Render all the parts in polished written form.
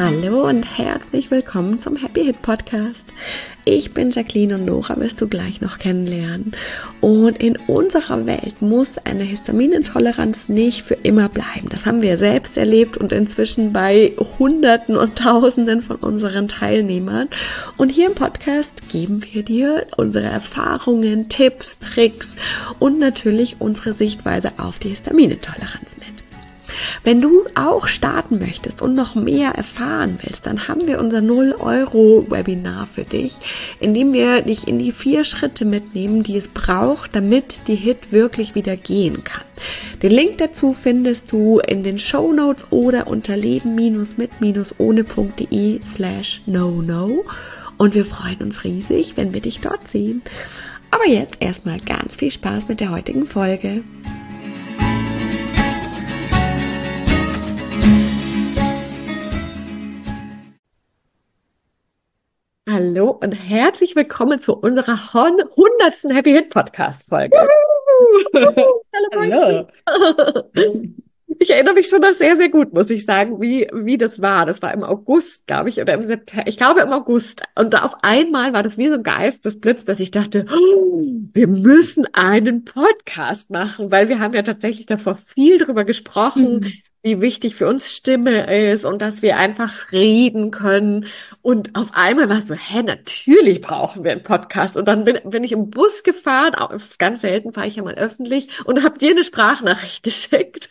Hallo und herzlich willkommen zum Happy Hit Podcast. Ich bin Jacqueline und Nora wirst du gleich noch kennenlernen. Und in unserer Welt muss eine Histaminintoleranz nicht für immer bleiben. Das haben wir selbst erlebt und inzwischen bei Hunderten und Tausenden von unseren Teilnehmern. Und hier im Podcast geben wir dir unsere Erfahrungen, Tipps, Tricks und natürlich unsere Sichtweise auf die Histaminintoleranz mit. Wenn du auch starten möchtest und noch mehr erfahren willst, dann haben wir unser 0-Euro-Webinar für dich, in dem wir dich in die 4 Schritte mitnehmen, die es braucht, damit die Hit wirklich wieder gehen kann. Den Link dazu findest du in den Shownotes oder unter leben-mit-ohne.de/no-no und wir freuen uns riesig, wenn wir dich dort sehen. Aber jetzt erstmal ganz viel Spaß mit der heutigen Folge. Hallo und herzlich willkommen zu unserer 100. Happy Hit Podcast Folge. Hallo. Ich erinnere mich schon noch sehr, sehr gut, muss ich sagen, wie das war. Das war im August, glaube ich, oder im September. Ich glaube im August. Und da auf einmal war das wie so ein Geistesblitz, dass ich dachte, wir müssen einen Podcast machen, weil wir haben ja tatsächlich davor viel drüber gesprochen, wie wichtig für uns Stimme ist und dass wir einfach reden können. Und auf einmal war es so, natürlich brauchen wir einen Podcast. Und dann bin ich im Bus gefahren, auch ganz selten fahre ich ja mal öffentlich, und habe dir eine Sprachnachricht geschickt.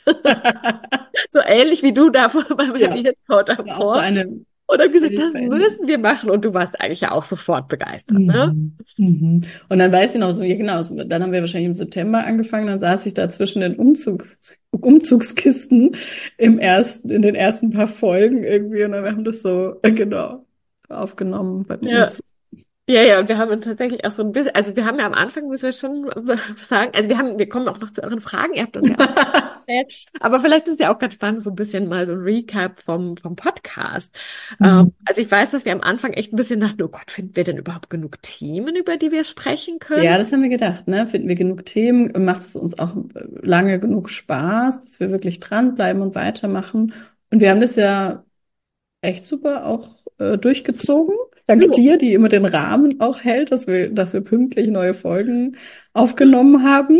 So ähnlich wie du da beim Happy Hit Code davor. Und habe gesagt, das müssen wir machen. Und du warst eigentlich ja auch sofort begeistert, ne? Und dann weiß ich noch, so, ja, genau, dann haben wir wahrscheinlich im September angefangen, dann saß ich da zwischen den Umzugskisten in den ersten paar Folgen irgendwie und dann haben wir das so, genau, aufgenommen beim Umzug. Ja, und wir haben tatsächlich auch so ein bisschen, also wir haben ja am Anfang, müssen wir schon sagen, also wir kommen auch noch zu euren Fragen, ihr habt uns ja auch erzählt, aber vielleicht ist es ja auch ganz spannend, so ein bisschen mal so ein Recap vom Podcast. Also ich weiß, dass wir am Anfang echt ein bisschen dachten, oh Gott, finden wir denn überhaupt genug Themen, über die wir sprechen können? Ja, das haben wir gedacht, ne? Finden wir genug Themen, macht es uns auch lange genug Spaß, dass wir wirklich dranbleiben und weitermachen. Und wir haben das ja echt super auch durchgezogen. Dank dir, die immer den Rahmen auch hält, dass wir pünktlich neue Folgen aufgenommen haben.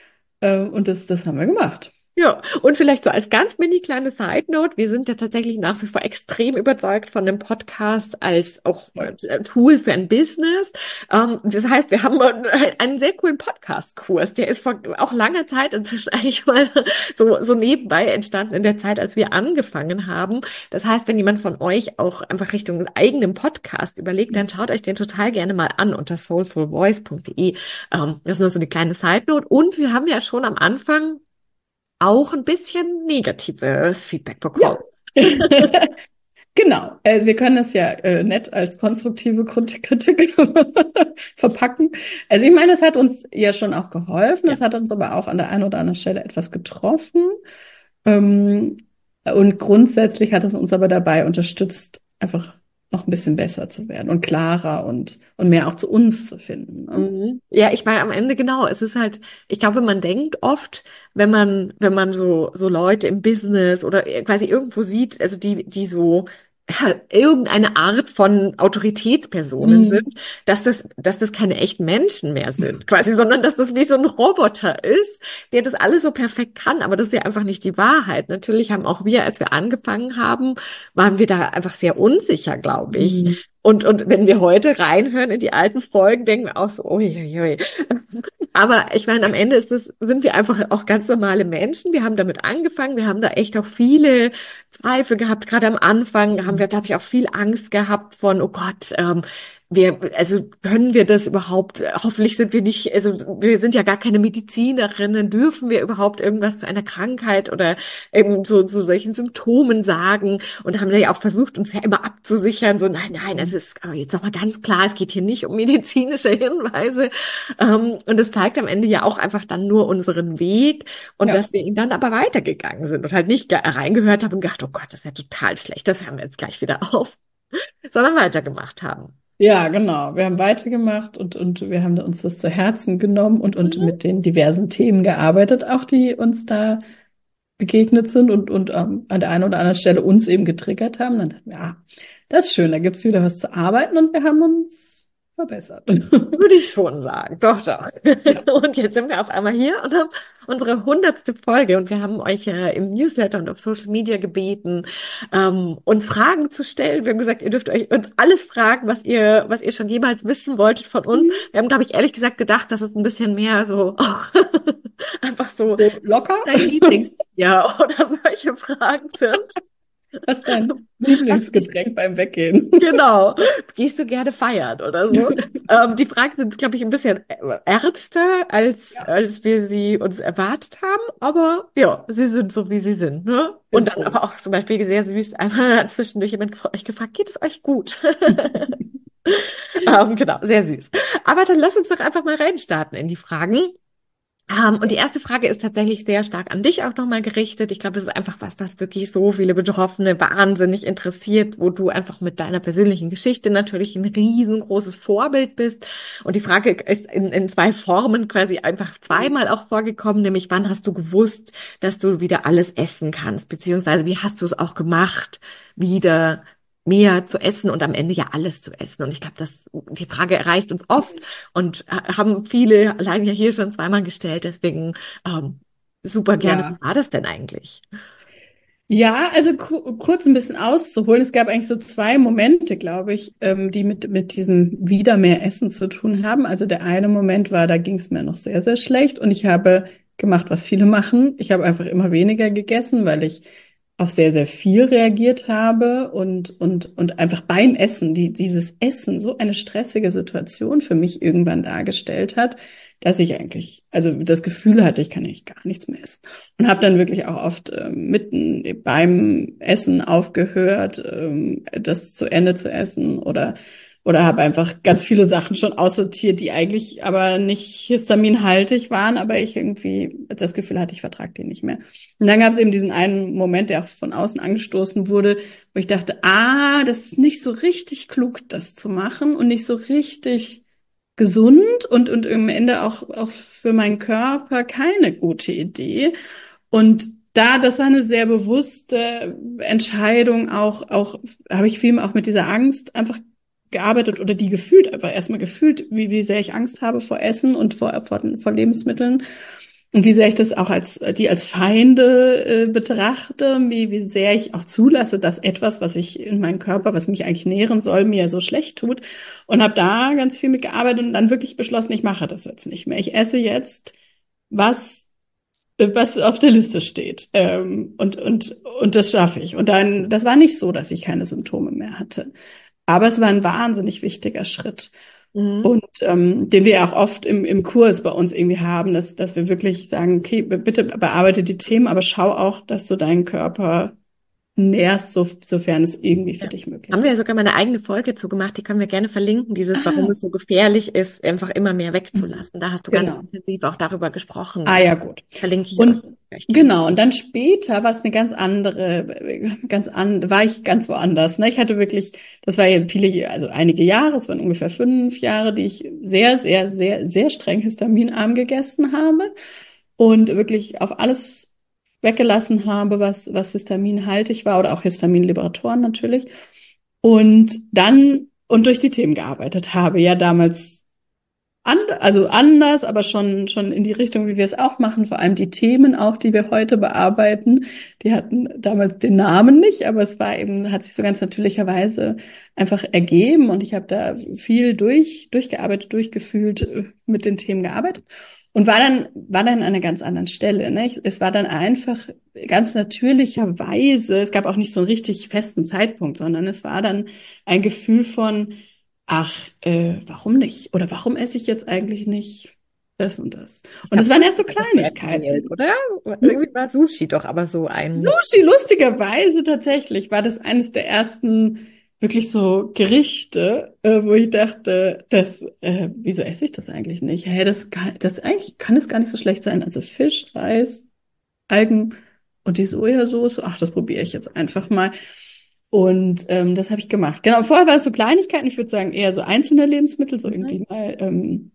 Und das haben wir gemacht. Ja, und vielleicht so als ganz mini kleine Side Note, wir sind ja tatsächlich nach wie vor extrem überzeugt von dem Podcast als auch Tool für ein Business. Das heißt, wir haben einen sehr coolen Podcast-Kurs, der ist vor auch langer Zeit inzwischen eigentlich mal so nebenbei entstanden in der Zeit, als wir angefangen haben. Das heißt, wenn jemand von euch auch einfach Richtung eigenem Podcast überlegt, dann schaut euch den total gerne mal an unter soulfulvoice.de. Das ist nur so eine kleine Side Note. Und wir haben ja schon am Anfang auch ein bisschen negatives Feedback bekommen. Ja. Genau, wir können das ja nett als konstruktive Kritik verpacken. Also ich meine, es hat uns ja schon auch geholfen, es hat uns aber auch an der einen oder anderen Stelle etwas getroffen. Und grundsätzlich hat es uns aber dabei unterstützt, einfach noch ein bisschen besser zu werden und klarer und mehr auch zu uns zu finden. Ne? Ja, ich meine, am Ende genau, es ist halt, ich glaube, man denkt oft, wenn man so Leute im Business oder quasi irgendwo sieht, also die so irgendeine Art von Autoritätspersonen sind, dass das keine echten Menschen mehr sind, quasi, sondern dass das wie so ein Roboter ist, der das alles so perfekt kann, aber das ist ja einfach nicht die Wahrheit. Natürlich haben auch wir, als wir angefangen haben, waren wir da einfach sehr unsicher, glaube ich. Und wenn wir heute reinhören in die alten Folgen, denken wir auch so, uiuiui. Aber ich meine, am Ende sind wir einfach auch ganz normale Menschen. Wir haben damit angefangen. Wir haben da echt auch viele Zweifel gehabt. Gerade am Anfang haben wir, glaube ich, auch viel Angst gehabt von, oh Gott, also können wir das überhaupt? Hoffentlich sind wir nicht, also wir sind ja gar keine Medizinerinnen. Dürfen wir überhaupt irgendwas zu einer Krankheit oder eben so solchen Symptomen sagen? Und haben wir ja auch versucht, uns ja immer abzusichern. So, nein, also es ist aber jetzt nochmal ganz klar, es geht hier nicht um medizinische Hinweise. Und es zeigt am Ende ja auch einfach dann nur unseren Weg und dass wir ihn dann aber weitergegangen sind und halt nicht reingehört haben und gedacht, oh Gott, das ist ja total schlecht, das hören wir jetzt gleich wieder auf, sondern weitergemacht haben. Ja, genau. Wir haben weitergemacht und wir haben uns das zu Herzen genommen und mit den diversen Themen gearbeitet, auch die uns da begegnet sind und an der einen oder anderen Stelle uns eben getriggert haben. Dann dachten wir, ja, das ist schön, da gibt's wieder was zu arbeiten und wir haben uns verbessert. Würde ich schon sagen. Doch, doch. Ja. Und jetzt sind wir auf einmal hier und haben unsere 100. Folge und wir haben euch im Newsletter und auf Social Media gebeten, uns Fragen zu stellen. Wir haben gesagt, ihr dürft euch uns alles fragen, was ihr schon jemals wissen wolltet von uns. Wir haben, glaube ich, ehrlich gesagt gedacht, dass es ein bisschen mehr so, einfach so, So was locker. ist dein Lieblingsbier oder solche Fragen sind. Was ist dein Was gehst Lieblingsgetränk beim Weggehen? Genau. Gehst du gerne feiern oder so? Die Fragen sind, glaube ich, ein bisschen ernster, Ja, als wir sie uns erwartet haben. Aber ja, sie sind so, wie sie sind, ne? Und ist dann so. aber auch zum Beispiel sehr süß, einmal hat zwischendurch jemand euch gefragt, geht es euch gut? Genau, sehr süß. Aber dann lass uns doch einfach mal reinstarten in die Fragen. Und die erste Frage ist tatsächlich sehr stark an dich auch nochmal gerichtet. Ich glaube, es ist einfach was, was wirklich so viele Betroffene wahnsinnig interessiert, wo du einfach mit deiner persönlichen Geschichte natürlich ein riesengroßes Vorbild bist. Und die Frage ist in zwei Formen quasi einfach zweimal auch vorgekommen, nämlich wann hast du gewusst, dass du wieder alles essen kannst, beziehungsweise wie hast du es auch gemacht, wieder mehr zu essen und am Ende ja alles zu essen. Und ich glaube, die Frage erreicht uns oft und haben viele allein ja hier schon zweimal gestellt. Deswegen super gerne. Wie Ja. war das denn eigentlich? Ja, also kurz ein bisschen auszuholen. Es gab eigentlich so zwei Momente, glaube ich, die mit diesem wieder mehr Essen zu tun haben. Also der eine Moment war, da ging es mir noch sehr, sehr schlecht und ich habe gemacht, was viele machen. Ich habe einfach immer weniger gegessen, weil ich auf sehr, sehr viel reagiert habe und einfach beim Essen, dieses Essen so eine stressige Situation für mich irgendwann dargestellt hat, dass ich eigentlich, also das Gefühl hatte, ich kann eigentlich gar nichts mehr essen. Und habe dann wirklich auch oft mitten beim Essen aufgehört, das zu Ende zu essen oder habe einfach ganz viele Sachen schon aussortiert, die eigentlich aber nicht histaminhaltig waren, aber ich irgendwie das Gefühl hatte, ich vertrage die nicht mehr. Und dann gab es eben diesen einen Moment, der auch von außen angestoßen wurde, wo ich dachte, das ist nicht so richtig klug, das zu machen und nicht so richtig gesund und im Ende auch für meinen Körper keine gute Idee. Und das war eine sehr bewusste Entscheidung, auch habe ich viel auch mit dieser Angst einfach gearbeitet oder die gefühlt, einfach erstmal gefühlt, wie sehr ich Angst habe vor Essen und vor Lebensmitteln. Und wie sehr ich das auch als Feinde betrachte, wie sehr ich auch zulasse, dass etwas, was ich in meinem Körper, was mich eigentlich nähren soll, mir so schlecht tut. Und habe da ganz viel mitgearbeitet und dann wirklich beschlossen, ich mache das jetzt nicht mehr. Ich esse jetzt, was auf der Liste steht. Und das schaffe ich. Und dann, das war nicht so, dass ich keine Symptome mehr hatte. Aber es war ein wahnsinnig wichtiger Schritt. Mhm. Und den wir ja auch oft im Kurs bei uns irgendwie haben, dass wir wirklich sagen, okay, bitte bearbeite die Themen, aber schau auch, dass du deinen Körper nährst, sofern es irgendwie für Ja. dich möglich Haben wir ja ist. sogar mal eine eigene Folge zugemacht, die können wir gerne verlinken, dieses, warum Ah, es so gefährlich ist, einfach immer mehr mhm. wegzulassen. Da hast du ganz Genau. intensiv auch darüber gesprochen. Ah ja, gut. Verlinke ich euch, Und wenn ihr euch gerne. genau, und dann später war es eine war ich ganz woanders. Ne? Ich hatte wirklich, das war ja also einige Jahre, es waren ungefähr 5 Jahre, die ich sehr, sehr, sehr, sehr streng histaminarm gegessen habe und wirklich auf alles weggelassen habe, was histaminhaltig war oder auch Histaminliberatoren natürlich. Und durch die Themen gearbeitet habe. Ja, damals also anders, aber schon in die Richtung, wie wir es auch machen. Vor allem die Themen auch, die wir heute bearbeiten, die hatten damals den Namen nicht, aber es war eben, hat sich so ganz natürlicherweise einfach ergeben und ich habe da viel durchgearbeitet, durchgefühlt, mit den Themen gearbeitet und war dann an einer ganz anderen Stelle. Ne? Es war dann einfach ganz natürlicherweise, es gab auch nicht so einen richtig festen Zeitpunkt, sondern es war dann ein Gefühl von warum nicht? Oder warum esse ich jetzt eigentlich nicht das und das? Ich Und glaube, es du waren hast erst so mir das so erzählt, Kleinigkeiten. oder? Hm? Irgendwie war Sushi doch aber so ein. Sushi, lustigerweise tatsächlich, war das eines der ersten wirklich so Gerichte, wo ich dachte, wieso esse ich das eigentlich nicht? Hey, eigentlich kann es gar nicht so schlecht sein. Also Fisch, Reis, Algen und die Sojasauce. Ach, das probiere ich jetzt einfach mal. Und das habe ich gemacht. Genau, vorher war es so Kleinigkeiten, ich würde sagen eher so einzelne Lebensmittel, so Mhm. irgendwie mal,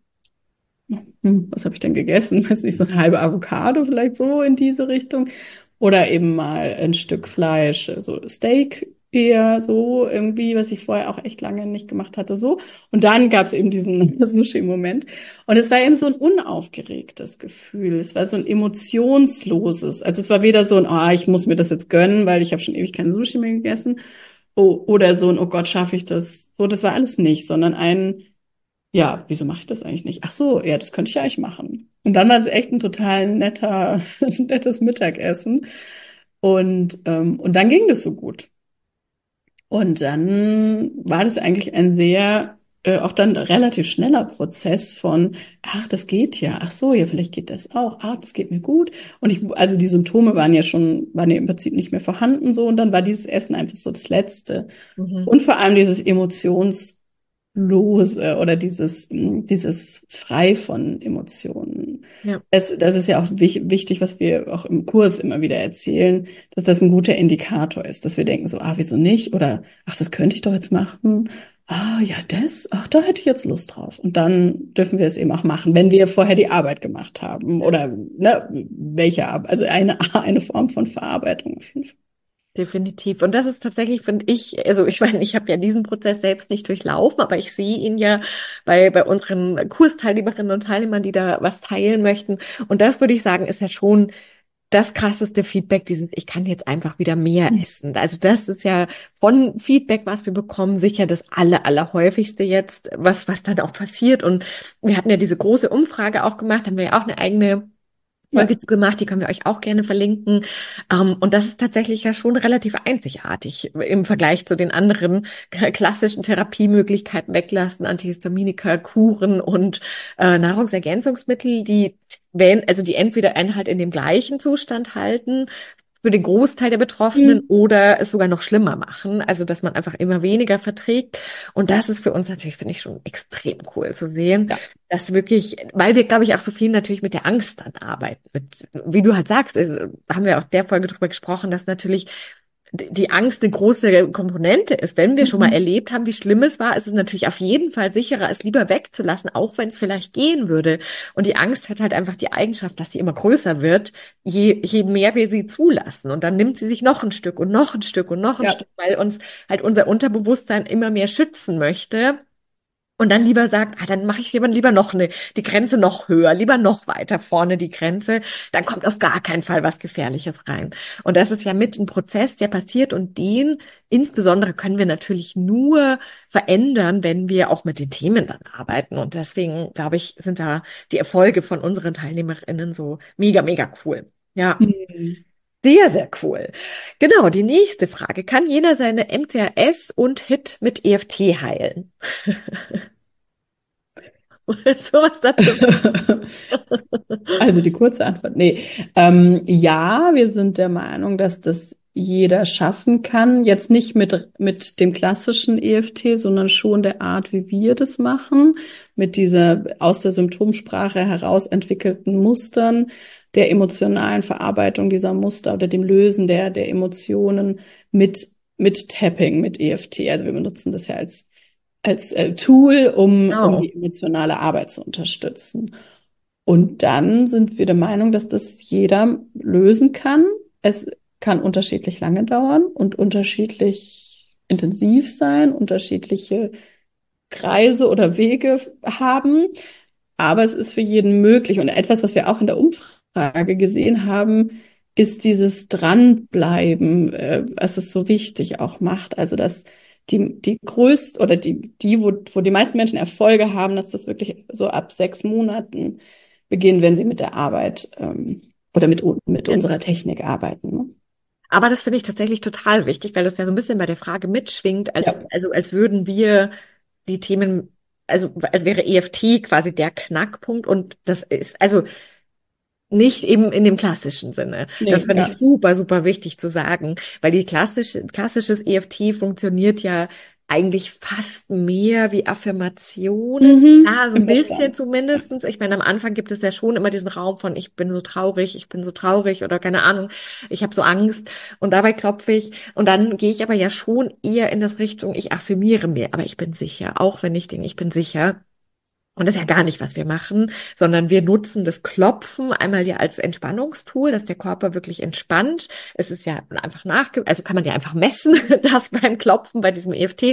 was habe ich denn gegessen? Weiß nicht, so eine halbe Avocado vielleicht so in diese Richtung. oder eben mal ein Stück Fleisch, so Steak eher so irgendwie, was ich vorher auch echt lange nicht gemacht hatte, so. Und dann gab es eben diesen Sushi-Moment. Und es war eben so ein unaufgeregtes Gefühl. Es war so ein emotionsloses. Also es war weder so ein, ah, ich muss mir das jetzt gönnen, weil ich habe schon ewig kein Sushi mehr gegessen. Oh, oder so ein, oh Gott, schaffe ich das? So, das war alles nicht, sondern ein, ja, wieso mache ich das eigentlich nicht? Ach so, ja, das könnte ich ja eigentlich machen. Und dann war es echt ein total nettes Mittagessen. Und dann ging das so gut. Und dann war das eigentlich ein sehr, auch dann relativ schneller Prozess von, ach, das geht ja, ach so, ja, vielleicht geht das auch, ach, das geht mir gut. Und also die Symptome waren ja im Prinzip nicht mehr vorhanden so. Und dann war dieses Essen einfach so das Letzte. Mhm. Und vor allem dieses Emotionslose oder dieses frei von Emotionen. Ja, Das ist ja auch wichtig, was wir auch im Kurs immer wieder erzählen, dass das ein guter Indikator ist, dass wir denken so, ah, wieso nicht? Oder, ach, das könnte ich doch jetzt machen. Ah, ja, ach, da hätte ich jetzt Lust drauf. Und dann dürfen wir es eben auch machen, wenn wir vorher die Arbeit gemacht haben oder, ne, welche Arbeit, also eine Form von Verarbeitung auf jeden Fall. definitiv. Und das ist tatsächlich, finde ich, also ich meine, ich habe ja diesen Prozess selbst nicht durchlaufen, aber ich sehe ihn ja bei unseren Kursteilnehmerinnen und Teilnehmern, die da was teilen möchten. Und das würde ich sagen, ist ja schon das krasseste Feedback, ich kann jetzt einfach wieder mehr essen. Also das ist ja von Feedback, was wir bekommen, sicher das allerhäufigste jetzt, was dann auch passiert. Und wir hatten ja diese große Umfrage auch gemacht, haben wir ja auch eine eigene Folge Ja. zu gemacht, die können wir euch auch gerne verlinken. Und das ist tatsächlich ja schon relativ einzigartig im Vergleich zu den anderen klassischen Therapiemöglichkeiten, weglassen, Antihistaminika, Kuren und Nahrungsergänzungsmittel, also die entweder einen halt in dem gleichen Zustand halten für den Großteil der Betroffenen Mhm. oder es sogar noch schlimmer machen, also dass man einfach immer weniger verträgt. Und das ist für uns natürlich, finde ich, schon extrem cool zu sehen, Ja. dass wirklich, weil wir, glaube ich, auch so viel natürlich mit der Angst dann arbeiten. Wie du halt sagst, also haben wir auch der Folge drüber gesprochen, dass natürlich die Angst eine große Komponente ist. Wenn wir schon mal Mhm. erlebt haben, wie schlimm es war, ist es natürlich auf jeden Fall sicherer, es lieber wegzulassen, auch wenn es vielleicht gehen würde. Und die Angst hat halt einfach die Eigenschaft, dass sie immer größer wird, je mehr wir sie zulassen. Und dann nimmt sie sich noch ein Stück und noch ein Stück und noch ein Ja. Stück, weil uns halt unser Unterbewusstsein immer mehr schützen möchte. Und dann lieber sagt, ah, dann mache ich lieber noch die Grenze noch höher, lieber noch weiter vorne die Grenze, dann kommt auf gar keinen Fall was Gefährliches rein. Und das ist ja mit ein Prozess, der passiert und den insbesondere können wir natürlich nur verändern, wenn wir auch mit den Themen dann arbeiten. Und deswegen, glaube ich, sind da die Erfolge von unseren TeilnehmerInnen so mega, mega cool. Ja, Mhm. sehr, sehr cool. Genau, die nächste Frage. Kann jeder seine MCAS und HIT mit EFT heilen? Sowas dazu. Also die kurze Antwort, nee. Ja, wir sind der Meinung, dass das jeder schaffen kann. Jetzt nicht mit dem klassischen EFT, sondern schon der Art, wie wir das machen, mit dieser aus der Symptomsprache heraus entwickelten Mustern, der emotionalen Verarbeitung dieser Muster oder dem Lösen der Emotionen mit Tapping, mit EFT. Also wir benutzen das ja als Tool, um Genau. die emotionale Arbeit zu unterstützen. Und dann sind wir der Meinung, dass das jeder lösen kann. Es kann unterschiedlich lange dauern und unterschiedlich intensiv sein, unterschiedliche Kreise oder Wege haben. Aber es ist für jeden möglich. Und etwas, was wir auch in der Umfrage gesehen haben, ist dieses Dranbleiben, was es so wichtig auch macht. Also, dass die größt oder wo die meisten Menschen Erfolge haben, dass das wirklich so ab 6 Monaten beginnen, wenn sie mit der Arbeit oder mit Ja. unserer Technik arbeiten. Ne? Aber das finde ich tatsächlich total wichtig, weil das ja so ein bisschen bei der Frage mitschwingt, Ja. als würden wir die Themen, also als wäre EFT quasi der Knackpunkt und das ist also nicht eben in dem klassischen Sinne. Das Nee, finde gar ich nicht. super, super wichtig zu sagen, weil klassisches EFT funktioniert ja eigentlich fast mehr wie Affirmationen. Mhm. Ja, so ein Im bisschen Verstand. Ja. zumindestens. Ich meine, am Anfang gibt es ja schon immer diesen Raum von ich bin so traurig oder keine Ahnung, ich habe so Angst und dabei klopfe ich und dann gehe ich aber ja schon eher in das Richtung, ich affirmiere mir, aber ich bin sicher, auch wenn ich denke, ich bin sicher. Und das ist ja gar nicht, was wir machen, sondern wir nutzen das Klopfen einmal ja als Entspannungstool, dass der Körper wirklich entspannt. Es ist ja einfach also kann man ja einfach messen, dass beim Klopfen, bei diesem EFT,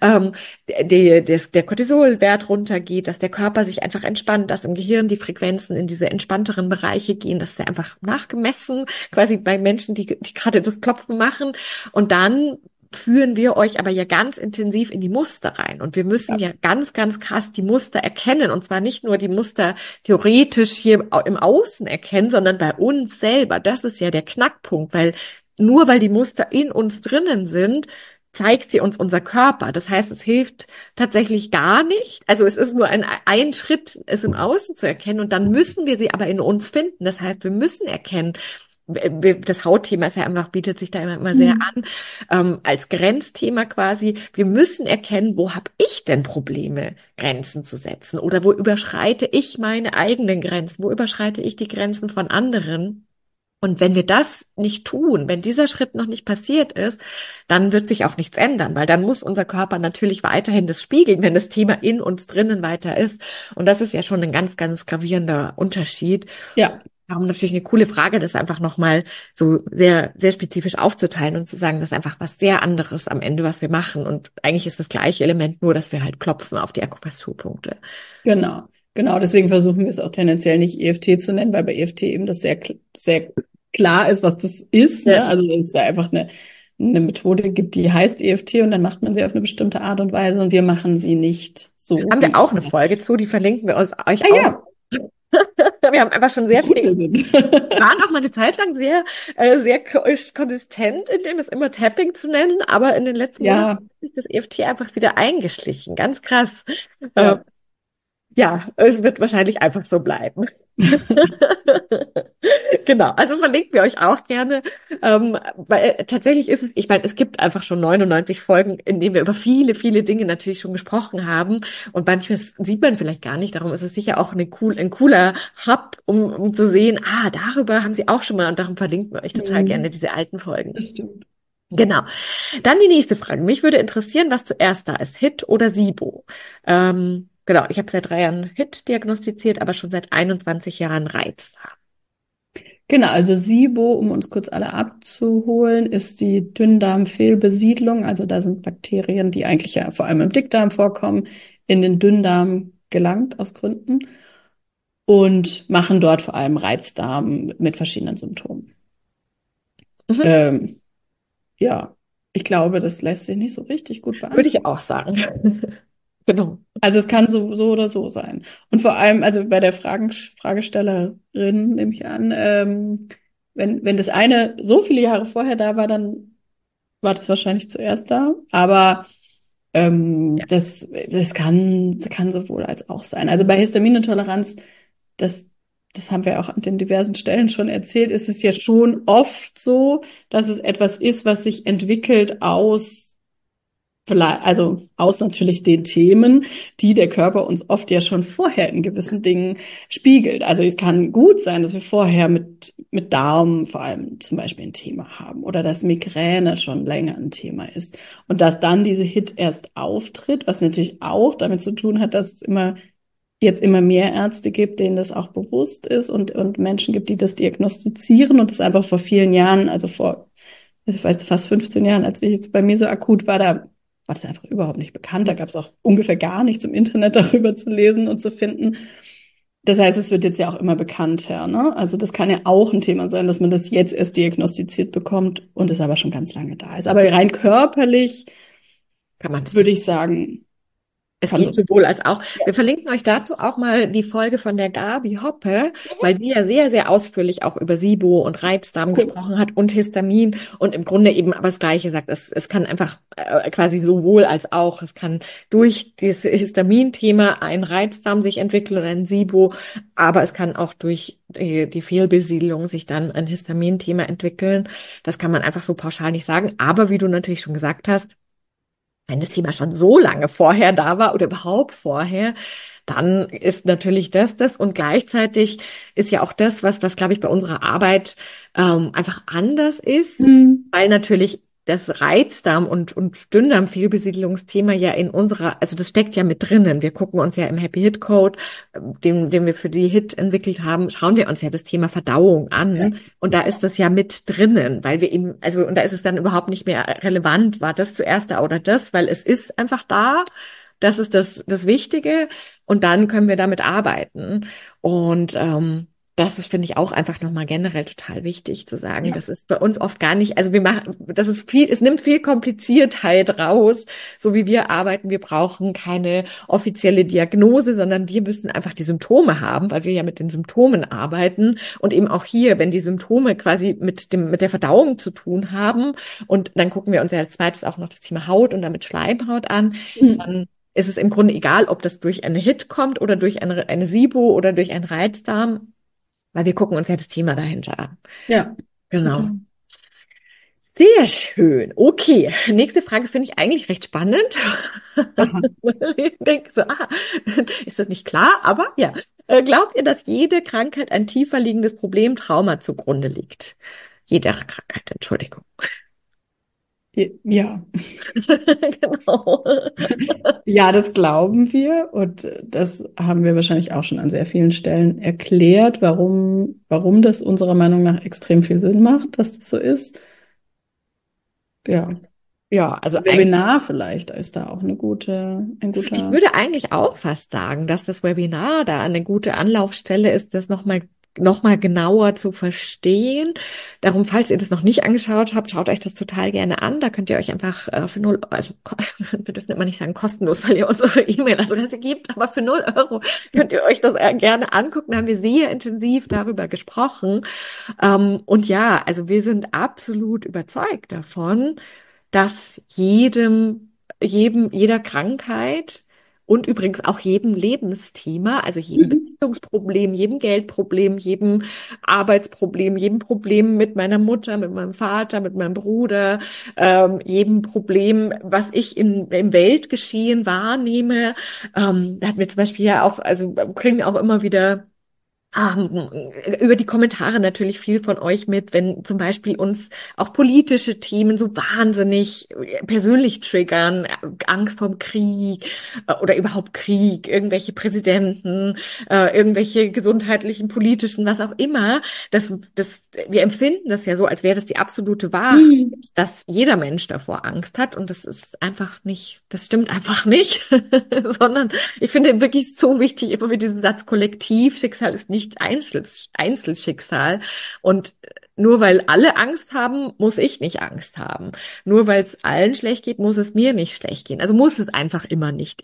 der Cortisolwert runtergeht, dass der Körper sich einfach entspannt, dass im Gehirn die Frequenzen in diese entspannteren Bereiche gehen. Das ist ja einfach nachgemessen, quasi bei Menschen, die gerade das Klopfen machen. Und dann führen wir euch aber ja ganz intensiv in die Muster rein. Und wir müssen Ja, ja ganz, ganz krass die Muster erkennen. Und zwar nicht nur die Muster theoretisch hier im Außen erkennen, sondern bei uns selber. Das ist ja der Knackpunkt, weil nur weil die Muster in uns drinnen sind, zeigt sie uns unser Körper. Das heißt, es hilft tatsächlich gar nicht. Also es ist nur ein Schritt, es im Außen zu erkennen. Und dann müssen wir sie aber in uns finden. Das heißt, wir müssen erkennen, das Hautthema ist ja einfach, bietet sich da immer sehr mhm. an, als Grenzthema quasi. Wir müssen erkennen, wo habe ich denn Probleme, Grenzen zu setzen? Oder wo überschreite ich meine eigenen Grenzen? Wo überschreite ich die Grenzen von anderen? Und wenn wir das nicht tun, wenn dieser Schritt noch nicht passiert ist, dann wird sich auch nichts ändern, weil dann muss unser Körper natürlich weiterhin das spiegeln, wenn das Thema in uns drinnen weiter ist. Und das ist ja schon ein ganz, ganz gravierender Unterschied. Ja, Darum natürlich eine coole Frage, das einfach nochmal so sehr, sehr spezifisch aufzuteilen und zu sagen, das ist einfach was sehr anderes am Ende, was wir machen. Und eigentlich ist das gleiche Element, nur dass wir halt klopfen auf die Akupressurpunkte. genau. Genau, deswegen versuchen wir es auch tendenziell nicht EFT zu nennen, weil bei EFT eben das sehr klar ist, was das ist. Ne? Ja. Also es ist ja einfach eine Methode gibt, die heißt EFT und dann macht man sie auf eine bestimmte Art und Weise und wir machen sie nicht so Haben wir wie. auch eine Folge zu, die verlinken wir Ah euch auch. ja, Wir haben einfach schon wie sehr gut viel, wir sind. waren auch mal eine Zeit lang sehr konsistent in dem, es immer Tapping zu nennen, aber in den letzten Monaten Ja, hat sich das EFT einfach wieder eingeschlichen. Ganz krass. Äh, ja. ja, es wird wahrscheinlich einfach so bleiben. Genau, also verlinken wir euch auch gerne. Weil tatsächlich ist es, ich meine, es gibt einfach schon 99 Folgen, in denen wir über viele, viele Dinge natürlich schon gesprochen haben. Und manches sieht man vielleicht gar nicht. Darum ist es sicher auch ein cooler Hub, um zu sehen, darüber haben sie auch schon mal und darum verlinken wir euch total gerne Mhm. diese alten Folgen. Das stimmt. Genau. Dann die nächste Frage. Mich würde interessieren, was zuerst da ist, HIT oder SIBO? Genau, ich habe seit 3 Jahren HIT diagnostiziert, aber schon seit 21 Jahren Reizdarm. Genau, also SIBO, um uns kurz alle abzuholen, ist die Dünndarmfehlbesiedlung. Also da sind Bakterien, die eigentlich ja vor allem im Dickdarm vorkommen, in den Dünndarm gelangt aus Gründen und machen dort vor allem Reizdarm mit verschiedenen Symptomen. Mhm. Ähm, ja, ich glaube, das lässt sich nicht so richtig gut Würde ich beantworten. auch sagen. Genau. Also es kann so oder so sein. Und vor allem, also bei der Fragestellerin nehme ich an, wenn das eine so viele Jahre vorher da war, dann war das wahrscheinlich zuerst da. Aber Ja. das kann sowohl als auch sein. Also bei Histaminintoleranz, das, das haben wir auch an den diversen Stellen schon erzählt, ist es ja schon oft so, dass es etwas ist, was sich entwickelt also aus natürlich den Themen, die der Körper uns oft ja schon vorher in gewissen Dingen spiegelt. Also es kann gut sein, dass wir vorher mit Darm vor allem zum Beispiel ein Thema haben oder dass Migräne schon länger ein Thema ist und dass dann diese Hit erst auftritt, was natürlich auch damit zu tun hat, dass es jetzt immer mehr Ärzte gibt, denen das auch bewusst ist und Menschen gibt, die das diagnostizieren und das einfach vor vielen Jahren, also vor, ich weiß, fast 15 Jahren, als ich jetzt bei mir so akut war, da war das einfach überhaupt nicht bekannt. Da gab es auch ungefähr gar nichts im Internet darüber zu lesen und zu finden. Das heißt, es wird jetzt ja auch immer bekannter, ne? Also das kann ja auch ein Thema sein, dass man das jetzt erst diagnostiziert bekommt und es aber schon ganz lange da ist. Aber rein körperlich Kann man das würde ich sagen, Es kann geht so. sowohl als auch. Ja, Wir verlinken euch dazu auch mal die Folge von der Gabi Hoppe, weil die ja sehr, sehr ausführlich auch über SIBO und Reizdarm cool. gesprochen hat und Histamin und im Grunde eben aber das Gleiche sagt. Es kann einfach quasi sowohl als auch. Es kann durch dieses Histamin-Thema ein Reizdarm sich entwickeln und ein SIBO, aber es kann auch durch die Fehlbesiedlung sich dann ein Histamin-Thema entwickeln. Das kann man einfach so pauschal nicht sagen. Aber wie du natürlich schon gesagt hast, wenn das Thema schon so lange vorher da war oder überhaupt vorher, dann ist natürlich das und gleichzeitig ist ja auch das, was glaube ich bei unserer Arbeit einfach anders ist, Hm. weil natürlich das Reizdarm- und Dünndarmfehlbesiedelungsthema ja in unserer, also das steckt ja mit drinnen. Wir gucken uns ja im Happy Hit Code, den wir für die Hit entwickelt haben, schauen wir uns ja das Thema Verdauung Ja. an. Und da ist das ja mit drinnen, weil wir eben, also, und da ist es dann überhaupt nicht mehr relevant, war das zuerst da oder das, weil es ist einfach da. Das ist das Wichtige. Und dann können wir damit arbeiten. Und das ist, finde ich, auch einfach nochmal generell total wichtig zu sagen. Ja. Das ist bei uns oft gar nicht, also wir machen, das ist viel, es nimmt viel Kompliziertheit raus, so wie wir arbeiten. Wir brauchen keine offizielle Diagnose, sondern wir müssen einfach die Symptome haben, weil wir ja mit den Symptomen arbeiten. Und eben auch hier, wenn die Symptome quasi mit der Verdauung zu tun haben, und dann gucken wir uns ja als zweites auch noch das Thema Haut und damit Schleimhaut an, Mhm. dann ist es im Grunde egal, ob das durch eine HIT kommt oder durch eine SIBO oder durch einen Reizdarm. Weil wir gucken uns ja das Thema dahinter an. Ja, Genau. total. Sehr schön. Okay. Nächste Frage finde ich eigentlich recht spannend. Aha. Ich denke so, ist das nicht klar? Aber ja. Glaubt ihr, dass jede Krankheit ein tiefer liegendes Problem, Trauma zugrunde liegt? Jede Krankheit, Entschuldigung. Ja. Genau. Ja, das glauben wir und das haben wir wahrscheinlich auch schon an sehr vielen Stellen erklärt, warum das unserer Meinung nach extrem viel Sinn macht, dass das so ist. Ja, Ja, also eigentlich. Webinar vielleicht ist da auch ein Ich guter. würde eigentlich auch fast sagen, dass das Webinar da eine gute Anlaufstelle ist, das noch mal genauer zu verstehen. Darum, falls ihr das noch nicht angeschaut habt, schaut euch das total gerne an. Da könnt ihr euch einfach für 0, also wir dürfen immer nicht sagen kostenlos, weil ihr unsere E-Mail-Adresse gebt, aber für 0 € könnt ihr euch das gerne angucken. Da haben wir sehr intensiv darüber gesprochen. Und ja, also wir sind absolut überzeugt davon, dass jeder Krankheit und übrigens auch jedem Lebensthema, also jedem Mhm. Beziehungsproblem, jedem Geldproblem, jedem Arbeitsproblem, jedem Problem mit meiner Mutter, mit meinem Vater, mit meinem Bruder, jedem Problem, was ich im Weltgeschehen wahrnehme. Da hatten wir zum Beispiel ja auch, also kriegen auch immer wieder über die Kommentare natürlich viel von euch mit, wenn zum Beispiel uns auch politische Themen so wahnsinnig persönlich triggern, Angst vorm Krieg oder überhaupt Krieg, irgendwelche Präsidenten, irgendwelche gesundheitlichen, politischen, was auch immer. Wir empfinden das ja so, als wäre das die absolute Wahrheit, Mhm. dass jeder Mensch davor Angst hat und das ist einfach nicht, das stimmt einfach nicht, sondern ich finde wirklich so wichtig, immer wieder diesen Satz Kollektivschicksal ist nicht Einzelschicksal. Und nur weil alle Angst haben, muss ich nicht Angst haben. Nur weil es allen schlecht geht, muss es mir nicht schlecht gehen. Also muss es einfach immer nicht.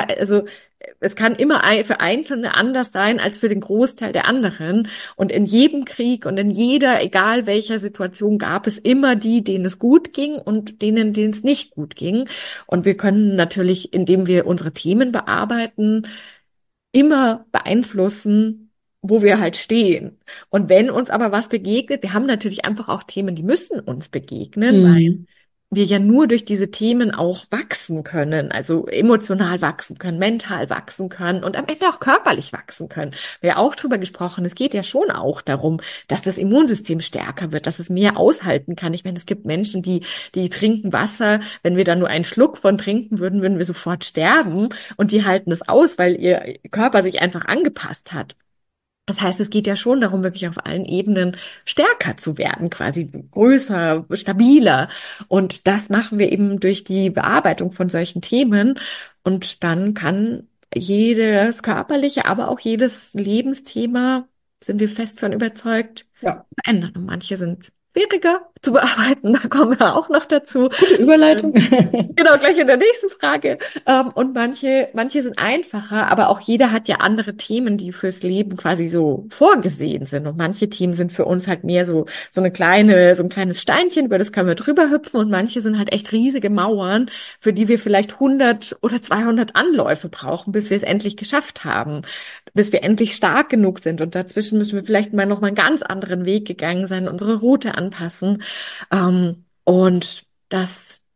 Es kann immer für Einzelne anders sein als für den Großteil der anderen. Und in jedem Krieg und in jeder, egal welcher Situation, gab es immer die, denen es gut ging und denen es nicht gut ging. Und wir können natürlich, indem wir unsere Themen bearbeiten, immer beeinflussen, wo wir halt stehen. Und wenn uns aber was begegnet, wir haben natürlich einfach auch Themen, die müssen uns begegnen, weil Mhm. wir ja nur durch diese Themen auch wachsen können, also emotional wachsen können, mental wachsen können und am Ende auch körperlich wachsen können. Wir haben ja auch drüber gesprochen, es geht ja schon auch darum, dass das Immunsystem stärker wird, dass es mehr aushalten kann. Ich meine, es gibt Menschen, die trinken Wasser, wenn wir da nur einen Schluck von trinken würden, würden wir sofort sterben und die halten es aus, weil ihr Körper sich einfach angepasst hat. Das heißt, es geht ja schon darum, wirklich auf allen Ebenen stärker zu werden, quasi größer, stabiler. Und das machen wir eben durch die Bearbeitung von solchen Themen. Und dann kann jedes körperliche, aber auch jedes Lebensthema, sind wir fest von überzeugt, Ja, verändern. Und manche sind schwieriger zu bearbeiten, da kommen wir auch noch dazu. gute Überleitung. Genau, gleich in der nächsten Frage. Und manche sind einfacher, aber auch jeder hat ja andere Themen, die fürs Leben quasi so vorgesehen sind. Und manche Themen sind für uns halt mehr so ein kleines Steinchen, über das können wir drüber hüpfen. Und manche sind halt echt riesige Mauern, für die wir vielleicht 100 oder 200 Anläufe brauchen, bis wir es endlich geschafft haben, bis wir endlich stark genug sind. Und dazwischen müssen wir vielleicht noch mal einen ganz anderen Weg gegangen sein, unsere Route anpassen. Und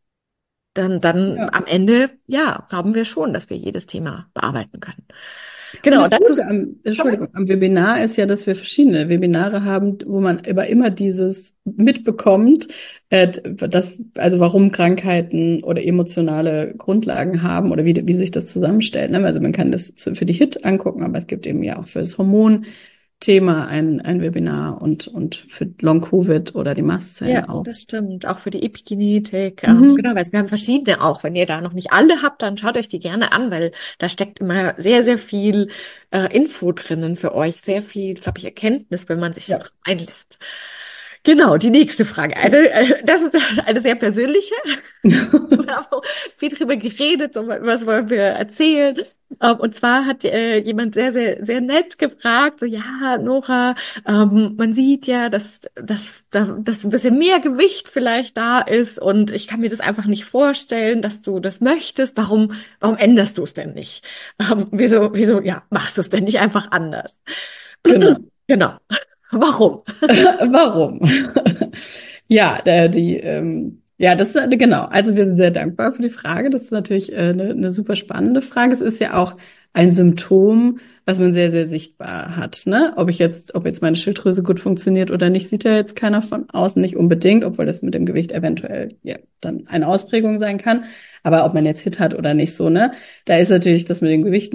dann Ja. am Ende, ja, glauben wir schon, dass wir jedes Thema bearbeiten können. Und Genau, das dazu. Gute Entschuldigung, am Webinar ist ja, dass wir verschiedene Webinare haben, wo man aber immer dieses mitbekommt, also warum Krankheiten oder emotionale Grundlagen haben oder wie sich das zusammenstellt. Ne? Also man kann das für die HIT angucken, aber es gibt eben ja auch für das Hormonthema ein Webinar und für Long-Covid oder die Mastzellen Ja, auch. das stimmt. Auch für die Epigenetik. Genau, Mhm. weil wir haben verschiedene auch. Wenn ihr da noch nicht alle habt, dann schaut euch die gerne an, weil da steckt immer sehr, sehr viel Info drinnen für euch. Sehr viel, glaube ich, Erkenntnis, wenn man sich so Ja. drauf einlässt. Genau, die nächste Frage. Das ist eine sehr persönliche. Wir haben auch viel drüber geredet, so, was wollen wir erzählen. Und zwar hat jemand sehr, sehr, sehr nett gefragt, so, ja, Nora, man sieht ja, dass ein bisschen mehr Gewicht vielleicht da ist und ich kann mir das einfach nicht vorstellen, dass du das möchtest. Warum änderst du es denn nicht? Ja, machst du es denn nicht einfach anders? Genau. Genau. Warum? Warum? Ja, ja, das ist genau. Also wir sind sehr dankbar für die Frage. Das ist natürlich eine super spannende Frage. Es ist ja auch ein Symptom, was man sehr, sehr sichtbar hat, ne? Ob jetzt meine Schilddrüse gut funktioniert oder nicht, sieht ja jetzt keiner von außen nicht unbedingt, obwohl das mit dem Gewicht eventuell ja dann eine Ausprägung sein kann. Aber ob man jetzt Hit hat oder nicht so, ne? Da ist natürlich das mit den Gewichten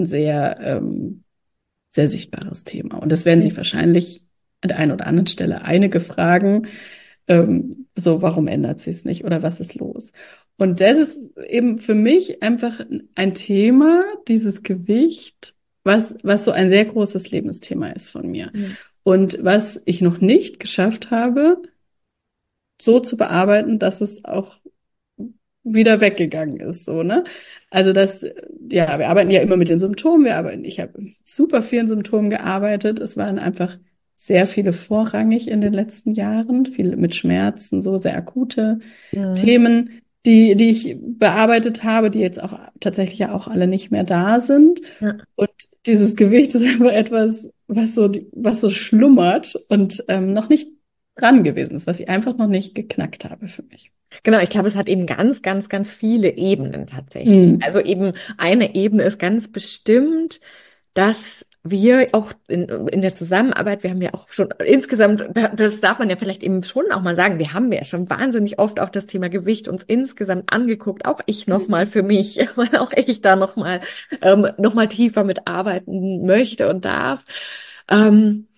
sehr sichtbares Thema. Und das werden sich wahrscheinlich an der einen oder anderen Stelle einige fragen, so, warum ändert sie es nicht oder was ist los? Und das ist eben für mich einfach ein Thema, dieses Gewicht, was so ein sehr großes Lebensthema ist von mir. Und was ich noch nicht geschafft habe, so zu bearbeiten, dass es auch wieder weggegangen ist, so, ne? Also ja, wir arbeiten ja immer mit den Symptomen, ich habe super vielen Symptomen gearbeitet. Es waren einfach sehr viele vorrangig in den letzten Jahren, viele mit Schmerzen, so sehr akute Mhm. Themen, die ich bearbeitet habe, die jetzt auch tatsächlich ja auch alle nicht mehr da sind. Ja. Und dieses Gewicht ist einfach etwas, was so schlummert und noch nicht dran gewesen ist, was ich einfach noch nicht geknackt habe für mich. Genau, ich glaube, es hat eben ganz, ganz, ganz viele Ebenen tatsächlich. Mhm. Also eben eine Ebene ist ganz bestimmt, dass wir auch in der Zusammenarbeit, wir haben ja auch schon insgesamt, das darf man ja vielleicht eben schon auch mal sagen, wir haben ja schon wahnsinnig oft auch das Thema Gewicht uns insgesamt angeguckt, auch ich nochmal für mich, weil auch ich da noch mal tiefer mitarbeiten möchte und darf. Ähm,